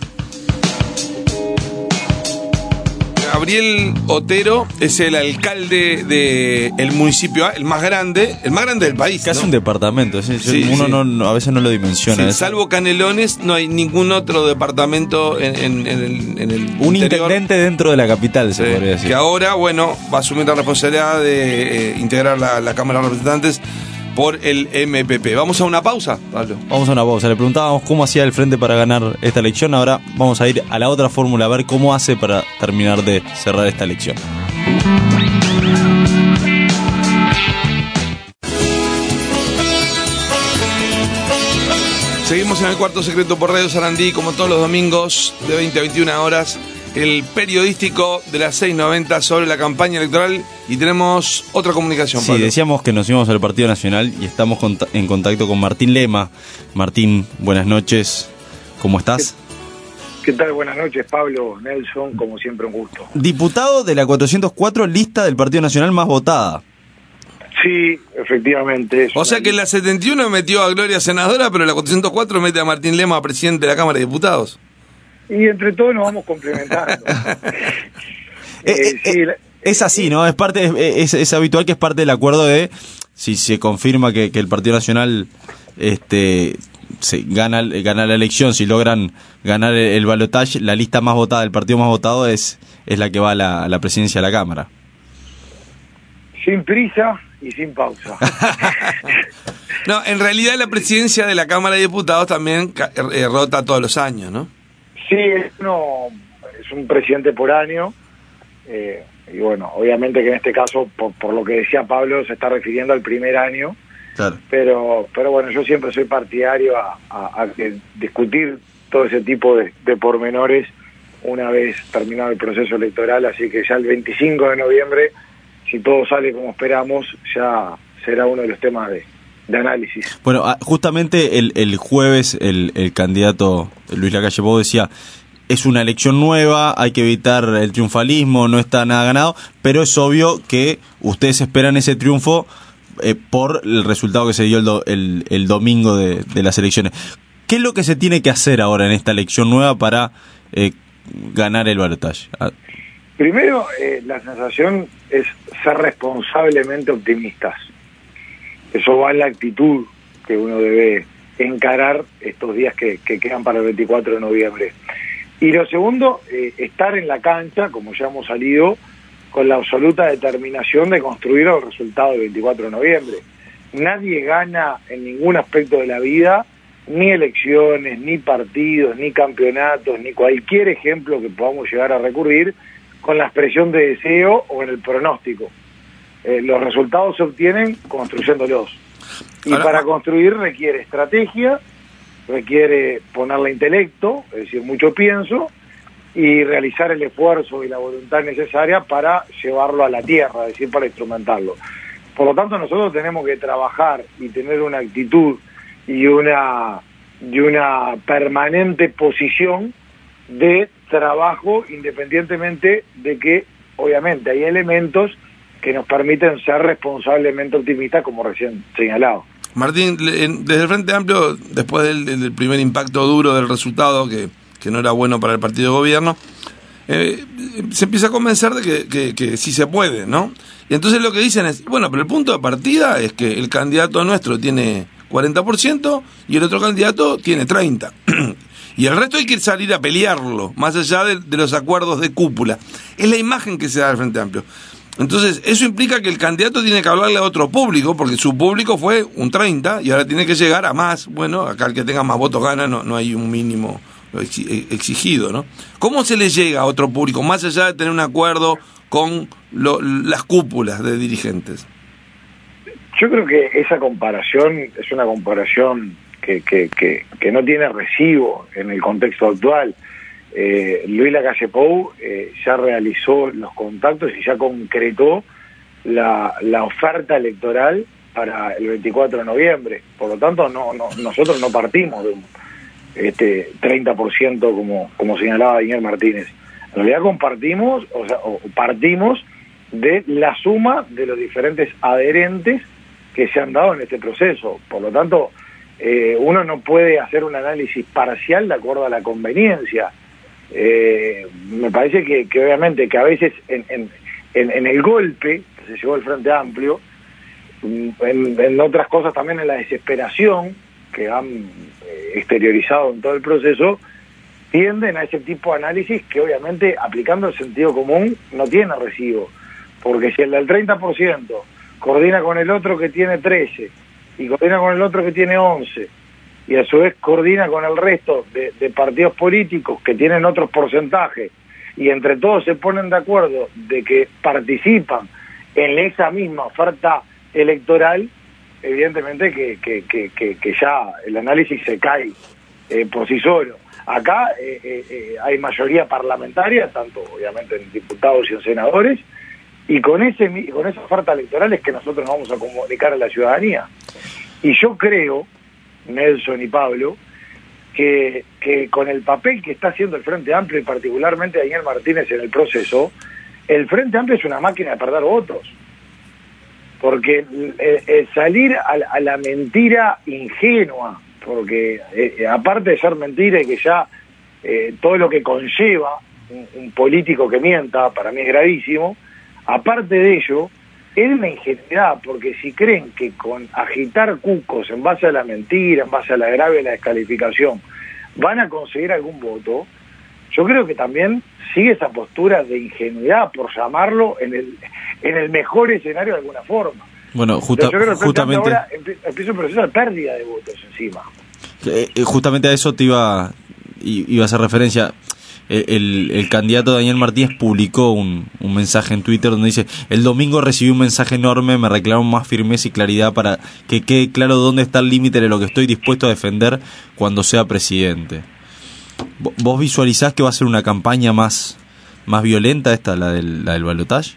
Gabriel Otero es el alcalde de el municipio A, el más grande, el más grande del país. Casi ¿no? un departamento, ¿sí? Sí, uno sí. No, no, a veces no lo dimensiona. Sí, salvo Canelones, no hay ningún otro departamento en, en, en el, en el un interior. Intendente dentro de la capital, se sí, podría decir. Que ahora, bueno, va a asumir la responsabilidad de eh, integrar la, la Cámara de Representantes por el M P P. ¿Vamos a una pausa, Pablo? Vamos a una pausa. Le preguntábamos cómo hacía el Frente para ganar esta elección. Ahora vamos a ir a la otra fórmula, a ver cómo hace para terminar de cerrar esta elección. Seguimos en el Cuarto Secreto por Radio Sarandí, como todos los domingos, de veinte a veintiuna horas. El periodístico de las seis noventa sobre la campaña electoral y tenemos otra comunicación. Sí, Pablo. Decíamos que nos íbamos al Partido Nacional y estamos en contacto con Martín Lema. Martín, buenas noches, ¿cómo estás? ¿Qué tal? Buenas noches, Pablo, Nelson, como siempre un gusto. Diputado de la cuatrocientos cuatro, lista del Partido Nacional más votada. Sí, efectivamente. O sea que en la setenta y uno metió a Gloria senadora, pero en la cuatrocientos cuatro mete a Martín Lema presidente de la Cámara de Diputados. Y entre todos nos vamos complementando. eh, eh, sí, la... Es así, ¿no? Es parte, es, es habitual que es parte del acuerdo de si se confirma que, que el Partido Nacional este se gana gana la elección, si logran ganar el, el balotaje, la lista más votada, el partido más votado es es la que va a la, a la presidencia de la Cámara. Sin prisa y sin pausa. No, en realidad la presidencia de la Cámara de Diputados también eh, rota todos los años, ¿no? Sí, es, uno, es un presidente por año, eh, y bueno, obviamente que en este caso, por, por lo que decía Pablo, se está refiriendo al primer año, Claro. Pero, pero bueno, yo siempre soy partidario a, a, a que discutir todo ese tipo de, de pormenores una vez terminado el proceso electoral, así que ya el veinticinco de noviembre, si todo sale como esperamos, ya será uno de los temas de, de análisis. Bueno, justamente el, el jueves el, el candidato Luis Lacalle Pou decía, es una elección nueva, hay que evitar el triunfalismo, no está nada ganado, pero es obvio que ustedes esperan ese triunfo eh, por el resultado que se dio el, do, el, el domingo de, de las elecciones. ¿Qué es lo que se tiene que hacer ahora en esta elección nueva para eh, ganar el balotaje? Primero, eh, la sensación es ser responsablemente optimistas. Eso va en la actitud que uno debe encarar estos días que, que quedan para el veinticuatro de noviembre. Y lo segundo, eh, estar en la cancha, como ya hemos salido, con la absoluta determinación de construir el resultado del veinticuatro de noviembre. Nadie gana en ningún aspecto de la vida, ni elecciones, ni partidos, ni campeonatos, ni cualquier ejemplo que podamos llegar a recurrir con la expresión de deseo o en el pronóstico. Eh, los resultados se obtienen construyéndolos. Y Ahora, para construir requiere estrategia, requiere ponerle intelecto, es decir, mucho pienso, y realizar el esfuerzo y la voluntad necesaria para llevarlo a la tierra, es decir, para instrumentarlo. Por lo tanto, nosotros tenemos que trabajar y tener una actitud y una, y una permanente posición de trabajo, independientemente de que, obviamente, hay elementos que nos permiten ser responsablemente optimistas, como recién señalado. Martín, desde el Frente Amplio, después del, del primer impacto duro del resultado, que, que no era bueno para el partido de gobierno, eh, se empieza a convencer de que, que, que sí se puede, ¿no? Y entonces lo que dicen es, bueno, pero el punto de partida es que el candidato nuestro tiene cuarenta por ciento y el otro candidato tiene treinta por ciento. Y el resto hay que salir a pelearlo, más allá de, de los acuerdos de cúpula. Es la imagen que se da del Frente Amplio. Entonces, eso implica que el candidato tiene que hablarle a otro público, porque su público fue un treinta y ahora tiene que llegar a más. Bueno, acá el que tenga más votos gana, no, no hay un mínimo exigido, ¿no? ¿Cómo se le llega a otro público, más allá de tener un acuerdo con lo, las cúpulas de dirigentes? Yo creo que esa comparación es una comparación que, que, que, que no tiene recibo en el contexto actual. Eh, Luis Lacalle Pou eh, ya realizó los contactos y ya concretó la, la oferta electoral para el veinticuatro de noviembre. Por lo tanto, no, no nosotros no partimos de un este, treinta por ciento como, como señalaba Daniel Martínez. En realidad compartimos, o sea, o partimos de la suma de los diferentes adherentes que se han dado en este proceso. Por lo tanto, eh, uno no puede hacer un análisis parcial de acuerdo a la conveniencia. Eh, me parece que, que obviamente que a veces en, en, en, en el golpe que se llevó el Frente Amplio, en, en otras cosas también en la desesperación que han eh, exteriorizado en todo el proceso, tienden a ese tipo de análisis que obviamente aplicando el sentido común no tiene recibo, porque si el del treinta por ciento coordina con el otro que tiene trece y coordina con el otro que tiene once y a su vez coordina con el resto de, de partidos políticos que tienen otros porcentajes y entre todos se ponen de acuerdo de que participan en esa misma oferta electoral, evidentemente que, que, que, que, que ya el análisis se cae eh, por sí solo. Acá eh, eh, hay mayoría parlamentaria, tanto obviamente en diputados y en senadores, y con ese con esa oferta electoral es que nosotros nos vamos a comunicar a la ciudadanía. Y yo creo, Nelson y Pablo, que, que con el papel que está haciendo el Frente Amplio y particularmente Daniel Martínez en el proceso, el Frente Amplio es una máquina de perder votos. Porque el, el salir a, a la mentira ingenua, porque eh, aparte de ser mentira y que ya eh, todo lo que conlleva un, un político que mienta, para mí es gravísimo, aparte de ello, es una ingenuidad, porque si creen que con agitar cucos en base a la mentira, en base a la grave y la descalificación, van a conseguir algún voto, yo creo que también sigue esa postura de ingenuidad, por llamarlo, en el en el mejor escenario de alguna forma. Bueno, justa, yo creo que justamente ahora empieza un proceso de pérdida de votos encima. Eh, justamente a eso te iba, iba a hacer referencia. el, el candidato Daniel Martínez publicó un, un mensaje en Twitter donde dice: el domingo recibí un mensaje enorme, me reclamo más firmeza y claridad para que quede claro dónde está el límite de lo que estoy dispuesto a defender cuando sea presidente. ¿Vos visualizás que va a ser una campaña más, más violenta esta, la del, la del balotaje?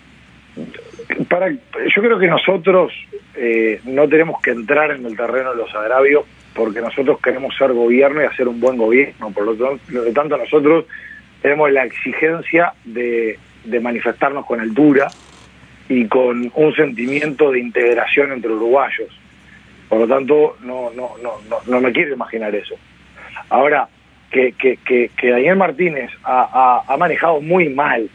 Para, yo creo que nosotros eh, no tenemos que entrar en el terreno de los agravios, porque nosotros queremos ser gobierno y hacer un buen gobierno. Por lo tanto, lo tanto nosotros tenemos la exigencia de, de manifestarnos con altura y con un sentimiento de integración entre uruguayos. Por lo tanto, no no no no, no me quiero imaginar eso. Ahora, que, que, que, que Daniel Martínez ha, ha, ha manejado muy mal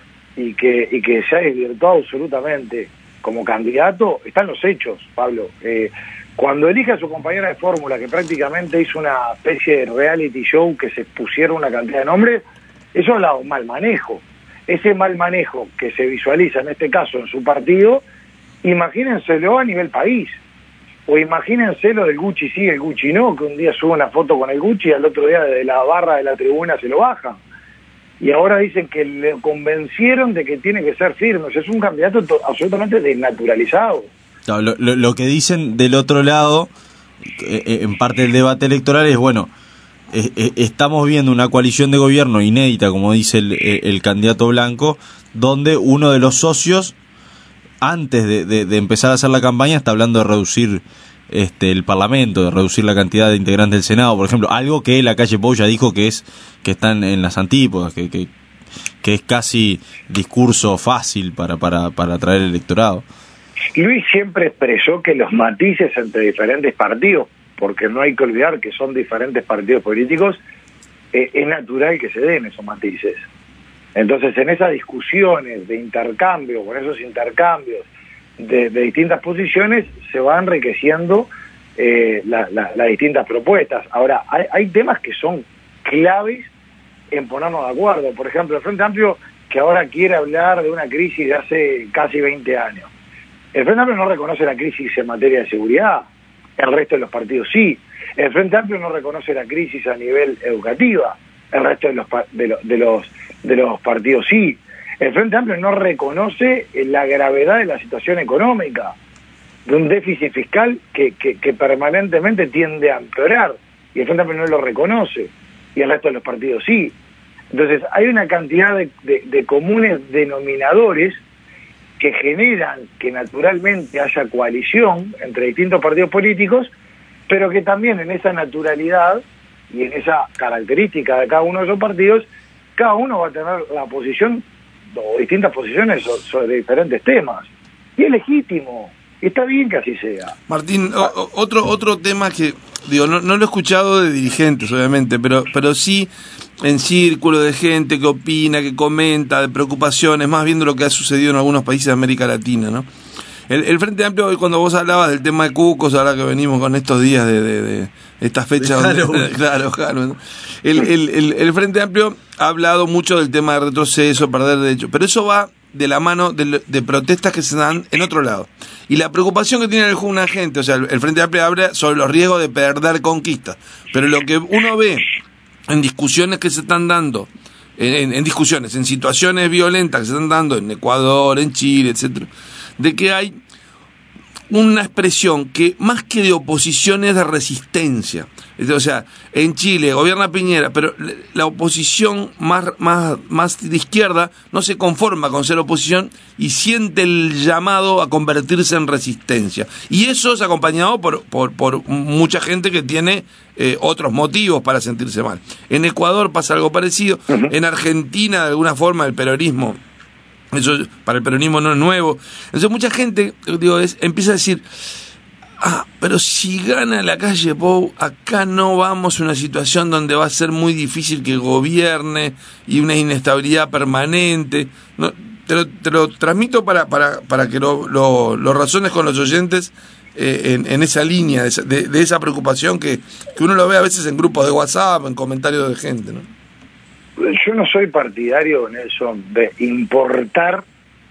y que, y que se ha desvirtuado absolutamente como candidato, están los hechos, Pablo. Eh, cuando elige a su compañera de fórmula, que prácticamente hizo una especie de reality show que se pusieron una cantidad de nombres, eso habla de un mal manejo. Ese mal manejo que se visualiza en este caso en su partido, imagínenselo a nivel país. O imagínense lo del Gucci sí, el Gucci no, que un día sube una foto con el Gucci y al otro día de la barra de la tribuna se lo bajan. Y ahora dicen que le convencieron de que tiene que ser firme. O sea, es un candidato to- absolutamente desnaturalizado. No, lo, lo, lo que dicen del otro lado, eh, en parte del debate electoral, es, bueno, eh, eh, estamos viendo una coalición de gobierno inédita, como dice el, el candidato blanco, donde uno de los socios, antes de, de, de empezar a hacer la campaña, está hablando de reducir este el Parlamento, de reducir la cantidad de integrantes del Senado, por ejemplo, algo que la calle Pou ya dijo que es que están en las antípodas, que, que, que es casi discurso fácil para, para, para atraer el electorado. Luis siempre expresó que los matices entre diferentes partidos, porque no hay que olvidar que son diferentes partidos políticos, eh, es natural que se den esos matices. Entonces, en esas discusiones de intercambio, con esos intercambios de, de distintas posiciones, se va enriqueciendo eh, las la, la distintas propuestas. Ahora, hay, hay temas que son claves en ponernos de acuerdo. Por ejemplo, el Frente Amplio, que ahora quiere hablar de una crisis de hace casi veinte años. El Frente Amplio no reconoce la crisis en materia de seguridad, el resto de los partidos sí. El Frente Amplio no reconoce la crisis a nivel educativa, el resto de los, de los, de los, de los partidos sí. El Frente Amplio no reconoce la gravedad de la situación económica, de un déficit fiscal que, que, que permanentemente tiende a empeorar, y el Frente Amplio no lo reconoce, y el resto de los partidos sí. Entonces hay una cantidad de, de, de comunes denominadores que generan que naturalmente haya coalición entre distintos partidos políticos, pero que también en esa naturalidad y en esa característica de cada uno de esos partidos, cada uno va a tener la posición o distintas posiciones sobre, sobre diferentes temas. Y es legítimo, y está bien que así sea. Martín, o, otro otro tema que, digo, no, no lo he escuchado de dirigentes, obviamente, pero pero sí en círculo de gente que opina, que comenta, de preocupaciones, más viendo lo que ha sucedido en algunos países de América Latina, ¿no? El, el Frente Amplio, cuando vos hablabas del tema de cucos, ahora que venimos con estos días de, de, de estas fechas, donde, claro, claro, ¿no? el, el, el, el Frente Amplio ha hablado mucho del tema de retroceso, perder derechos, pero eso va de la mano de, de protestas que se dan en otro lado. Y la preocupación que tiene alguna gente, o sea, el, el Frente Amplio habla sobre los riesgos de perder conquistas, pero lo que uno ve en discusiones que se están dando, en, en discusiones, en situaciones violentas que se están dando en Ecuador, en Chile, etcétera, de que hay una expresión que más que de oposición es de resistencia. O sea, en Chile gobierna Piñera, pero la oposición más, más, más de izquierda no se conforma con ser oposición y siente el llamado a convertirse en resistencia. Y eso es acompañado por, por, por mucha gente que tiene eh, otros motivos para sentirse mal. En Ecuador pasa algo parecido. Uh-huh. En Argentina, de alguna forma, el peronismo, eso para el peronismo no es nuevo. Entonces mucha gente, digo, es, empieza a decir: ah, pero si gana la calle Pou, acá no vamos a una situación donde va a ser muy difícil que gobierne y una inestabilidad permanente. No, te, lo, te lo transmito para, para, para que lo, lo, lo razones con los oyentes eh, en, en esa línea, de, de, de esa preocupación que, que uno lo ve a veces en grupos de WhatsApp, en comentarios de gente, ¿no? Yo no soy partidario, Nelson, de importar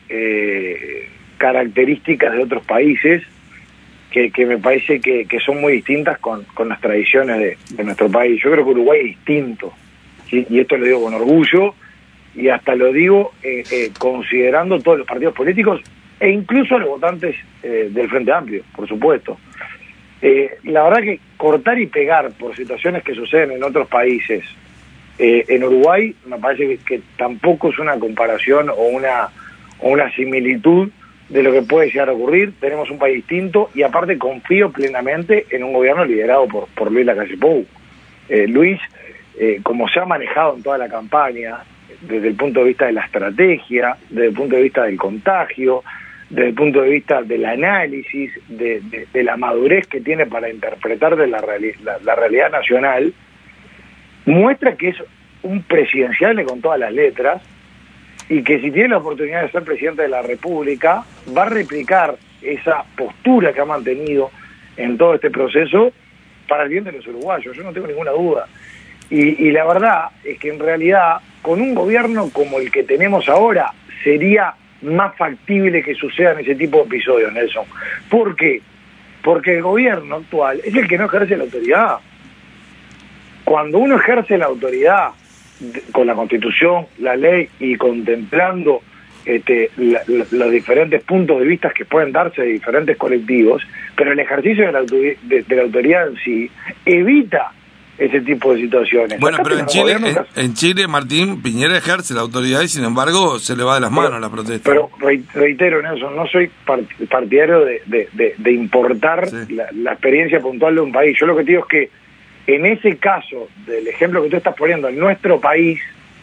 eh, características de otros países que, que me parece que, que son muy distintas con, con las tradiciones de, de nuestro país. Yo creo que Uruguay es distinto, y, y esto lo digo con orgullo, y hasta lo digo eh, eh, considerando todos los partidos políticos e incluso a los votantes eh, del Frente Amplio, por supuesto. Eh, la verdad que cortar y pegar por situaciones que suceden en otros países, eh, en Uruguay, me parece que, que tampoco es una comparación o una, o una similitud de lo que puede llegar a ocurrir. Tenemos un país distinto y aparte confío plenamente en un gobierno liderado por, por Luis Lacalle Pou. Eh, Luis, eh, como se ha manejado en toda la campaña, desde el punto de vista de la estrategia, desde el punto de vista del contagio, desde el punto de vista del análisis, de, de, de la madurez que tiene para interpretar de la, reali- la, la realidad nacional, muestra que es un presidenciable con todas las letras y que si tiene la oportunidad de ser presidente de la República, va a replicar esa postura que ha mantenido en todo este proceso para el bien de los uruguayos, yo no tengo ninguna duda. Y, y la verdad es que en realidad, con un gobierno como el que tenemos ahora, sería más factible que sucedan ese tipo de episodios, Nelson. ¿Por qué? Porque el gobierno actual es el que no ejerce la autoridad. Cuando uno ejerce la autoridad de, con la Constitución, la ley y contemplando este, la, la, los diferentes puntos de vista que pueden darse de diferentes colectivos, pero el ejercicio de la, de, de la autoridad en sí evita ese tipo de situaciones. Bueno, Acá pero en tenemos Chile, gobiernos en, en Chile, Martín Piñera ejerce la autoridad y sin embargo se le va de las manos pero, la protesta. Pero reitero, Nelson, no soy partidario de, de, de, de importar sí. la, la experiencia puntual de un país. Yo lo que te digo es que en ese caso, del ejemplo que tú estás poniendo, en nuestro país,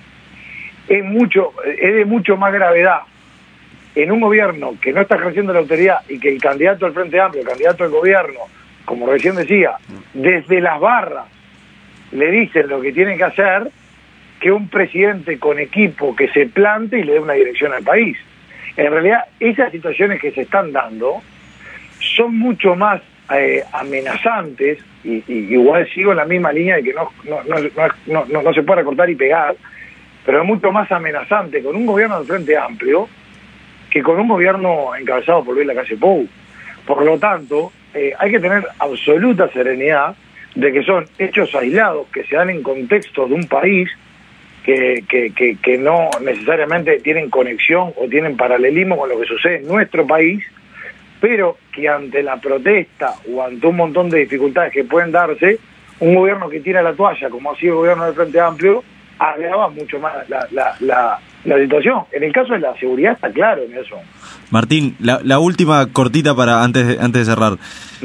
es mucho, es de mucho más gravedad en un gobierno que no está ejerciendo la autoridad y que el candidato del Frente Amplio, el candidato del gobierno, como recién decía, desde las barras le dicen lo que tienen que hacer, que un presidente con equipo que se plante y le dé una dirección al país. En realidad, esas situaciones que se están dando son mucho más eh, amenazantes, y, y igual sigo en la misma línea de que no, no, no, no, no, no se puede recortar y pegar, pero es mucho más amenazante con un gobierno del Frente Amplio que con un gobierno encabezado por Luis Lacalle Pou. Por lo tanto, eh, hay que tener absoluta serenidad de que son hechos aislados que se dan en contexto de un país que, que, que, que no necesariamente tienen conexión o tienen paralelismo con lo que sucede en nuestro país, pero que ante la protesta o ante un montón de dificultades que pueden darse, un gobierno que tira la toalla, como ha sido el gobierno del Frente Amplio, agrava mucho más la, la, la, la situación. En el caso de la seguridad está claro en eso. Martín, la, la última cortita para antes de, antes de cerrar.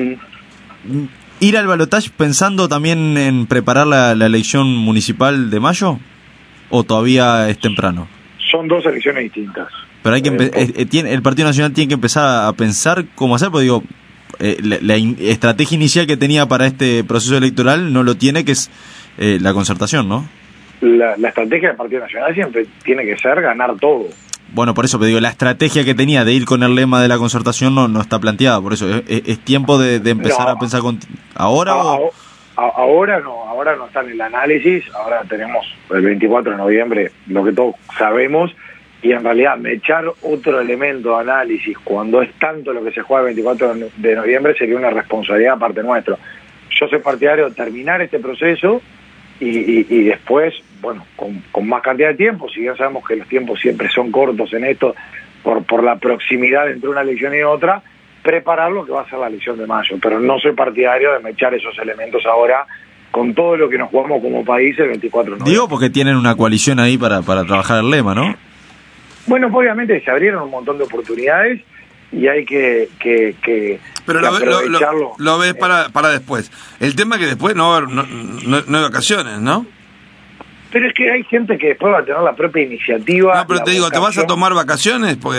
Mm. ¿Ir al balotaje pensando también en preparar la, la elección municipal de mayo? ¿O todavía es temprano? Son dos elecciones distintas. Pero hay que empe- eh, eh, tiene, el Partido Nacional tiene que empezar a pensar cómo hacer, porque digo, eh, la, la in- estrategia inicial que tenía para este proceso electoral no lo tiene, que es eh, la concertación, ¿no? La, la estrategia del Partido Nacional siempre tiene que ser ganar todo. Bueno, por eso, pero digo, la estrategia que tenía de ir con el lema de la concertación no, no está planteada, por eso, ¿es, es tiempo de, de empezar No. a pensar con, ahora A- o...? a- ahora no, ahora no está en el análisis, ahora tenemos el veinticuatro de noviembre, lo que todos sabemos, y en realidad me echar otro elemento de análisis cuando es tanto lo que se juega el veinticuatro de noviembre sería una responsabilidad aparte nuestra. Yo soy partidario de terminar este proceso y, y, y después, bueno, con, con más cantidad de tiempo, si bien sabemos que los tiempos siempre son cortos en esto, por, por la proximidad entre una elección y otra, preparar lo que va a ser la elección de mayo, pero no soy partidario de mechar esos elementos ahora con todo lo que nos jugamos como país el veinticuatro de noviembre. Digo porque tienen una coalición ahí para, para trabajar el lema, ¿no? Bueno, pues obviamente se abrieron un montón de oportunidades y hay que, que, que, Pero que lo, lo, aprovecharlo. lo, lo ves para, para después. El tema es que después no va a haber, no, no, no hay vacaciones, ¿no? Pero es que hay gente que después va a tener la propia iniciativa. No, pero la te digo, ¿te vas a vocación. tomar vacaciones? Porque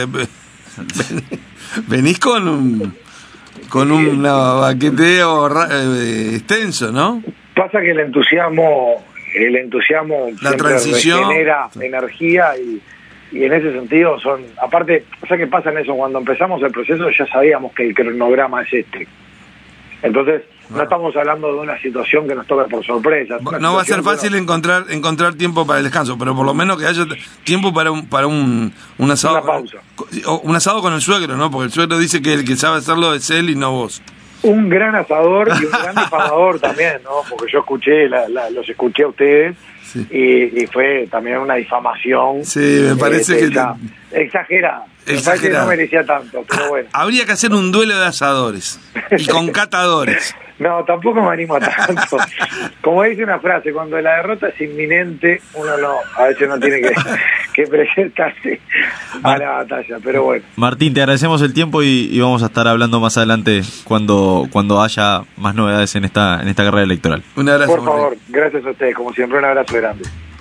venís con un con un baqueteo ra- eh, extenso, ¿no? Pasa que el entusiasmo, el entusiasmo La siempre transición. genera energía y, y en ese sentido son, aparte, o sea que pasa en eso, cuando empezamos el proceso ya sabíamos que el cronograma es este. Entonces, no, no estamos hablando de una situación que nos toca por sorpresa. No va a ser fácil no, encontrar encontrar tiempo para el descanso, pero por lo menos que haya tiempo para un para un, un asado. Una pausa. O un asado con el suegro, ¿no? Porque el suegro dice que el que sabe hacerlo es él y no vos. un gran asador y un gran difamador también, ¿no? Porque yo escuché, la, la, los escuché a ustedes sí. y, y fue también una difamación. Sí, me parece eh, que... Exa, exagerada. Me parece que no merecía tanto, pero bueno. Habría que hacer un duelo de asadores y con catadores. No, tampoco me animo a tanto. Como dice una frase, cuando la derrota es inminente, uno no, a veces no tiene que, que presentarse a la batalla, pero bueno. Martín, te agradecemos el tiempo y, y vamos a estar hablando más adelante cuando cuando haya más novedades en esta en esta carrera electoral. Un abrazo. Por favor, Martín. Gracias a ustedes, como siempre, un abrazo grande.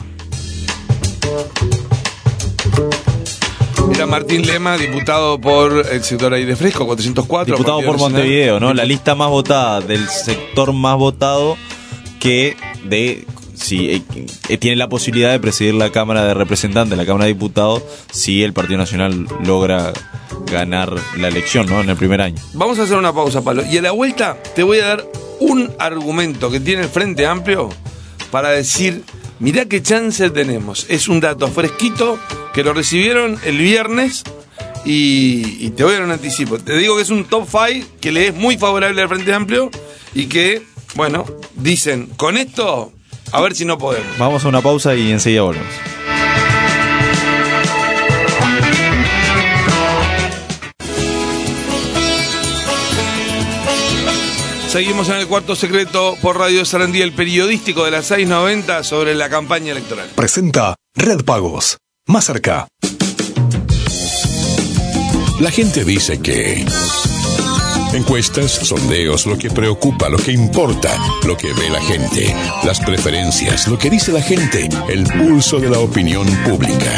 Era Martín Lema, diputado por el sector Aire Fresco, cuatrocientos cuatro. Diputado por Montevideo, ¿no? La lista más votada del sector más votado que de si eh, tiene la posibilidad de presidir la Cámara de Representantes, la Cámara de Diputados, si el Partido Nacional logra ganar la elección, ¿no? En el primer año. Vamos a hacer una pausa, Pablo. Y a la vuelta te voy a dar un argumento que tiene el Frente Amplio para decir, mirá qué chance tenemos. Es un dato fresquito que lo recibieron el viernes y, y te voy a dar un anticipo. Te digo que es un top cinco que le es muy favorable al Frente Amplio y que, bueno, dicen, con esto, a ver si no podemos. Vamos a una pausa y enseguida volvemos. Seguimos en el Cuarto Secreto por Radio Sarandí, el periodístico de las seiscientos noventa sobre la campaña electoral. Presenta Red Pagos. Más cerca. La gente dice que... Encuestas, sondeos, lo que preocupa, lo que importa, lo que ve la gente, las preferencias, lo que dice la gente, el pulso de la opinión pública.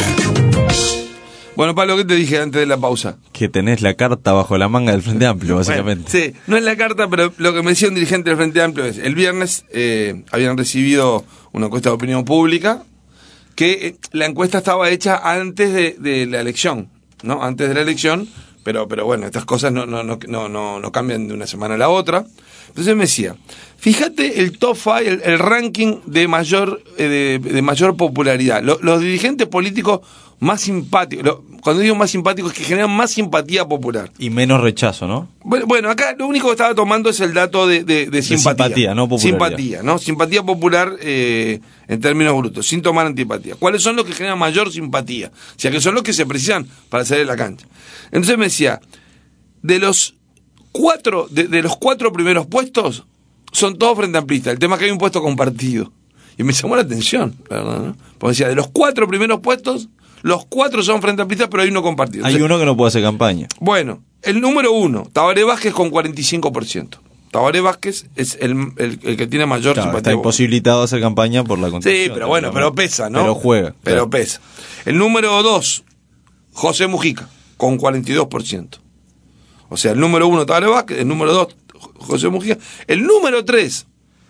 Bueno, Pablo, ¿qué te dije antes de la pausa? Que tenés la carta bajo la manga del Frente Amplio, básicamente. Bueno, sí, no es la carta, pero lo que me decía un dirigente del Frente Amplio es, el viernes eh, habían recibido una encuesta de opinión pública, que eh, la encuesta estaba hecha antes de, de la elección, ¿no? Antes de la elección, pero pero bueno, estas cosas no no no no no, no cambian de una semana a la otra. Entonces me decía, fíjate el top cinco, el, el ranking de mayor eh, de, de mayor popularidad. Lo, los dirigentes políticos más simpáticos, lo, cuando digo más simpáticos, es que generan más simpatía popular. Y menos rechazo, ¿no? Bueno, bueno, acá lo único que estaba tomando es el dato de, de, de simpatía. De simpatía, no popularidad. Simpatía, ¿no? Simpatía popular eh, en términos brutos, sin tomar antipatía. ¿Cuáles son los que generan mayor simpatía? O sea, que son los que se precisan para salir de la cancha. Entonces me decía, de los cuatro, de, de los cuatro primeros puestos, son todos frente amplistas. El tema es que hay un puesto compartido. Y me llamó la atención, la verdad, ¿no? Porque decía, de los cuatro primeros puestos, los cuatro son frente amplistas, pero hay uno compartido. Hay o sea, uno que no puede hacer campaña. Bueno, el número uno, Tabaré Vázquez con cuarenta y cinco por ciento. Tabaré Vázquez es el, el, el que tiene mayor claro, simpatía. Está imposibilitado de hacer campaña por la constitución. Sí, pero bueno, pero pesa, ¿no? Pero juega. Pero claro. pesa. El número dos, José Mujica, con cuarenta y dos por ciento. O sea, el número uno, Tabaré Vázquez, el número dos, José Mujica. El número tres,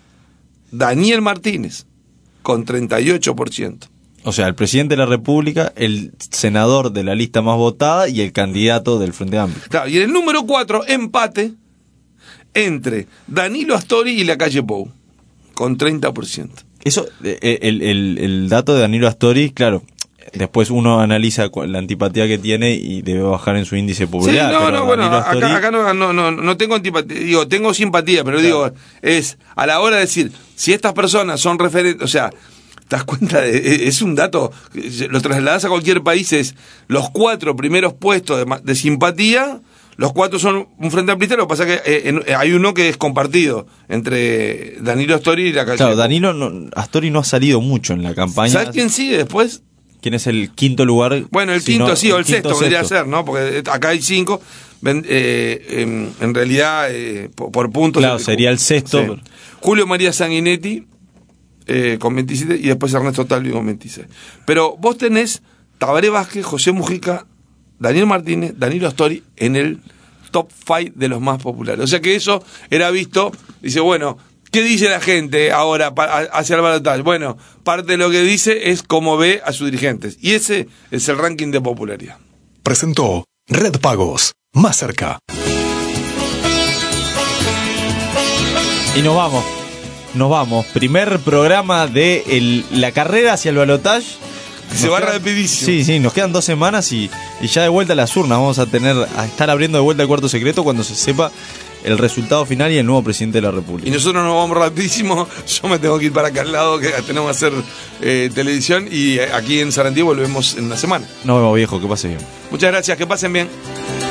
Daniel Martínez, con treinta y ocho por ciento. O sea, el presidente de la República, el senador de la lista más votada y el candidato del Frente Amplio. Claro, y en el número cuatro, empate entre Danilo Astori y la calle Pou, con treinta por ciento. Eso, el, el, el dato de Danilo Astori, claro, después uno analiza la antipatía que tiene y debe bajar en su índice de popularidad. Sí, no, pero no, bueno, Astori... acá, acá no, no, no, no tengo antipatía, digo, tengo simpatía, pero claro. digo, es a la hora de decir, si estas personas son referentes, o sea, te das cuenta, de, es un dato, lo trasladás a cualquier país, es los cuatro primeros puestos de, de simpatía, los cuatro son un frente amplista, lo que pasa es que eh, en, hay uno que es compartido entre Danilo Astori y la calle. Claro, Danilo no, Astori no ha salido mucho en la campaña. ¿Sabes quién sigue después? ¿Quién es el quinto lugar? Bueno, el si quinto no, sí, o el, el sexto, sexto vendría a ser, ¿no? Porque acá hay cinco, ven, eh, en, en realidad, eh, por, por puntos. Claro, sería el sexto. Sí. Julio María Sanguinetti, eh, con veintisiete, y después Ernesto Talvi con veintiséis. Pero vos tenés Tabaré Vázquez, José Mujica, Daniel Martínez, Danilo Astori en el top cinco de los más populares. O sea que eso era visto, dice, bueno, ¿qué dice la gente ahora hacia el balotaje? Bueno, parte de lo que dice es cómo ve a sus dirigentes. Y ese es el ranking de popularidad. Presentó Red Pagos. Más cerca. Y nos vamos. Nos vamos. Primer programa de el, la carrera hacia el balotaje. Se va rapidísimo. Sí, sí, nos quedan dos semanas y, y ya de vuelta a las urnas. Vamos a tener a estar abriendo de vuelta el cuarto secreto cuando se sepa el resultado final y el nuevo presidente de la República. Y nosotros nos vamos rapidísimo. Yo me tengo que ir para acá al lado, que tenemos que hacer eh, televisión. Y aquí en Sarandí volvemos en una semana. Nos vemos, viejo, que pase bien. Muchas gracias, que pasen bien.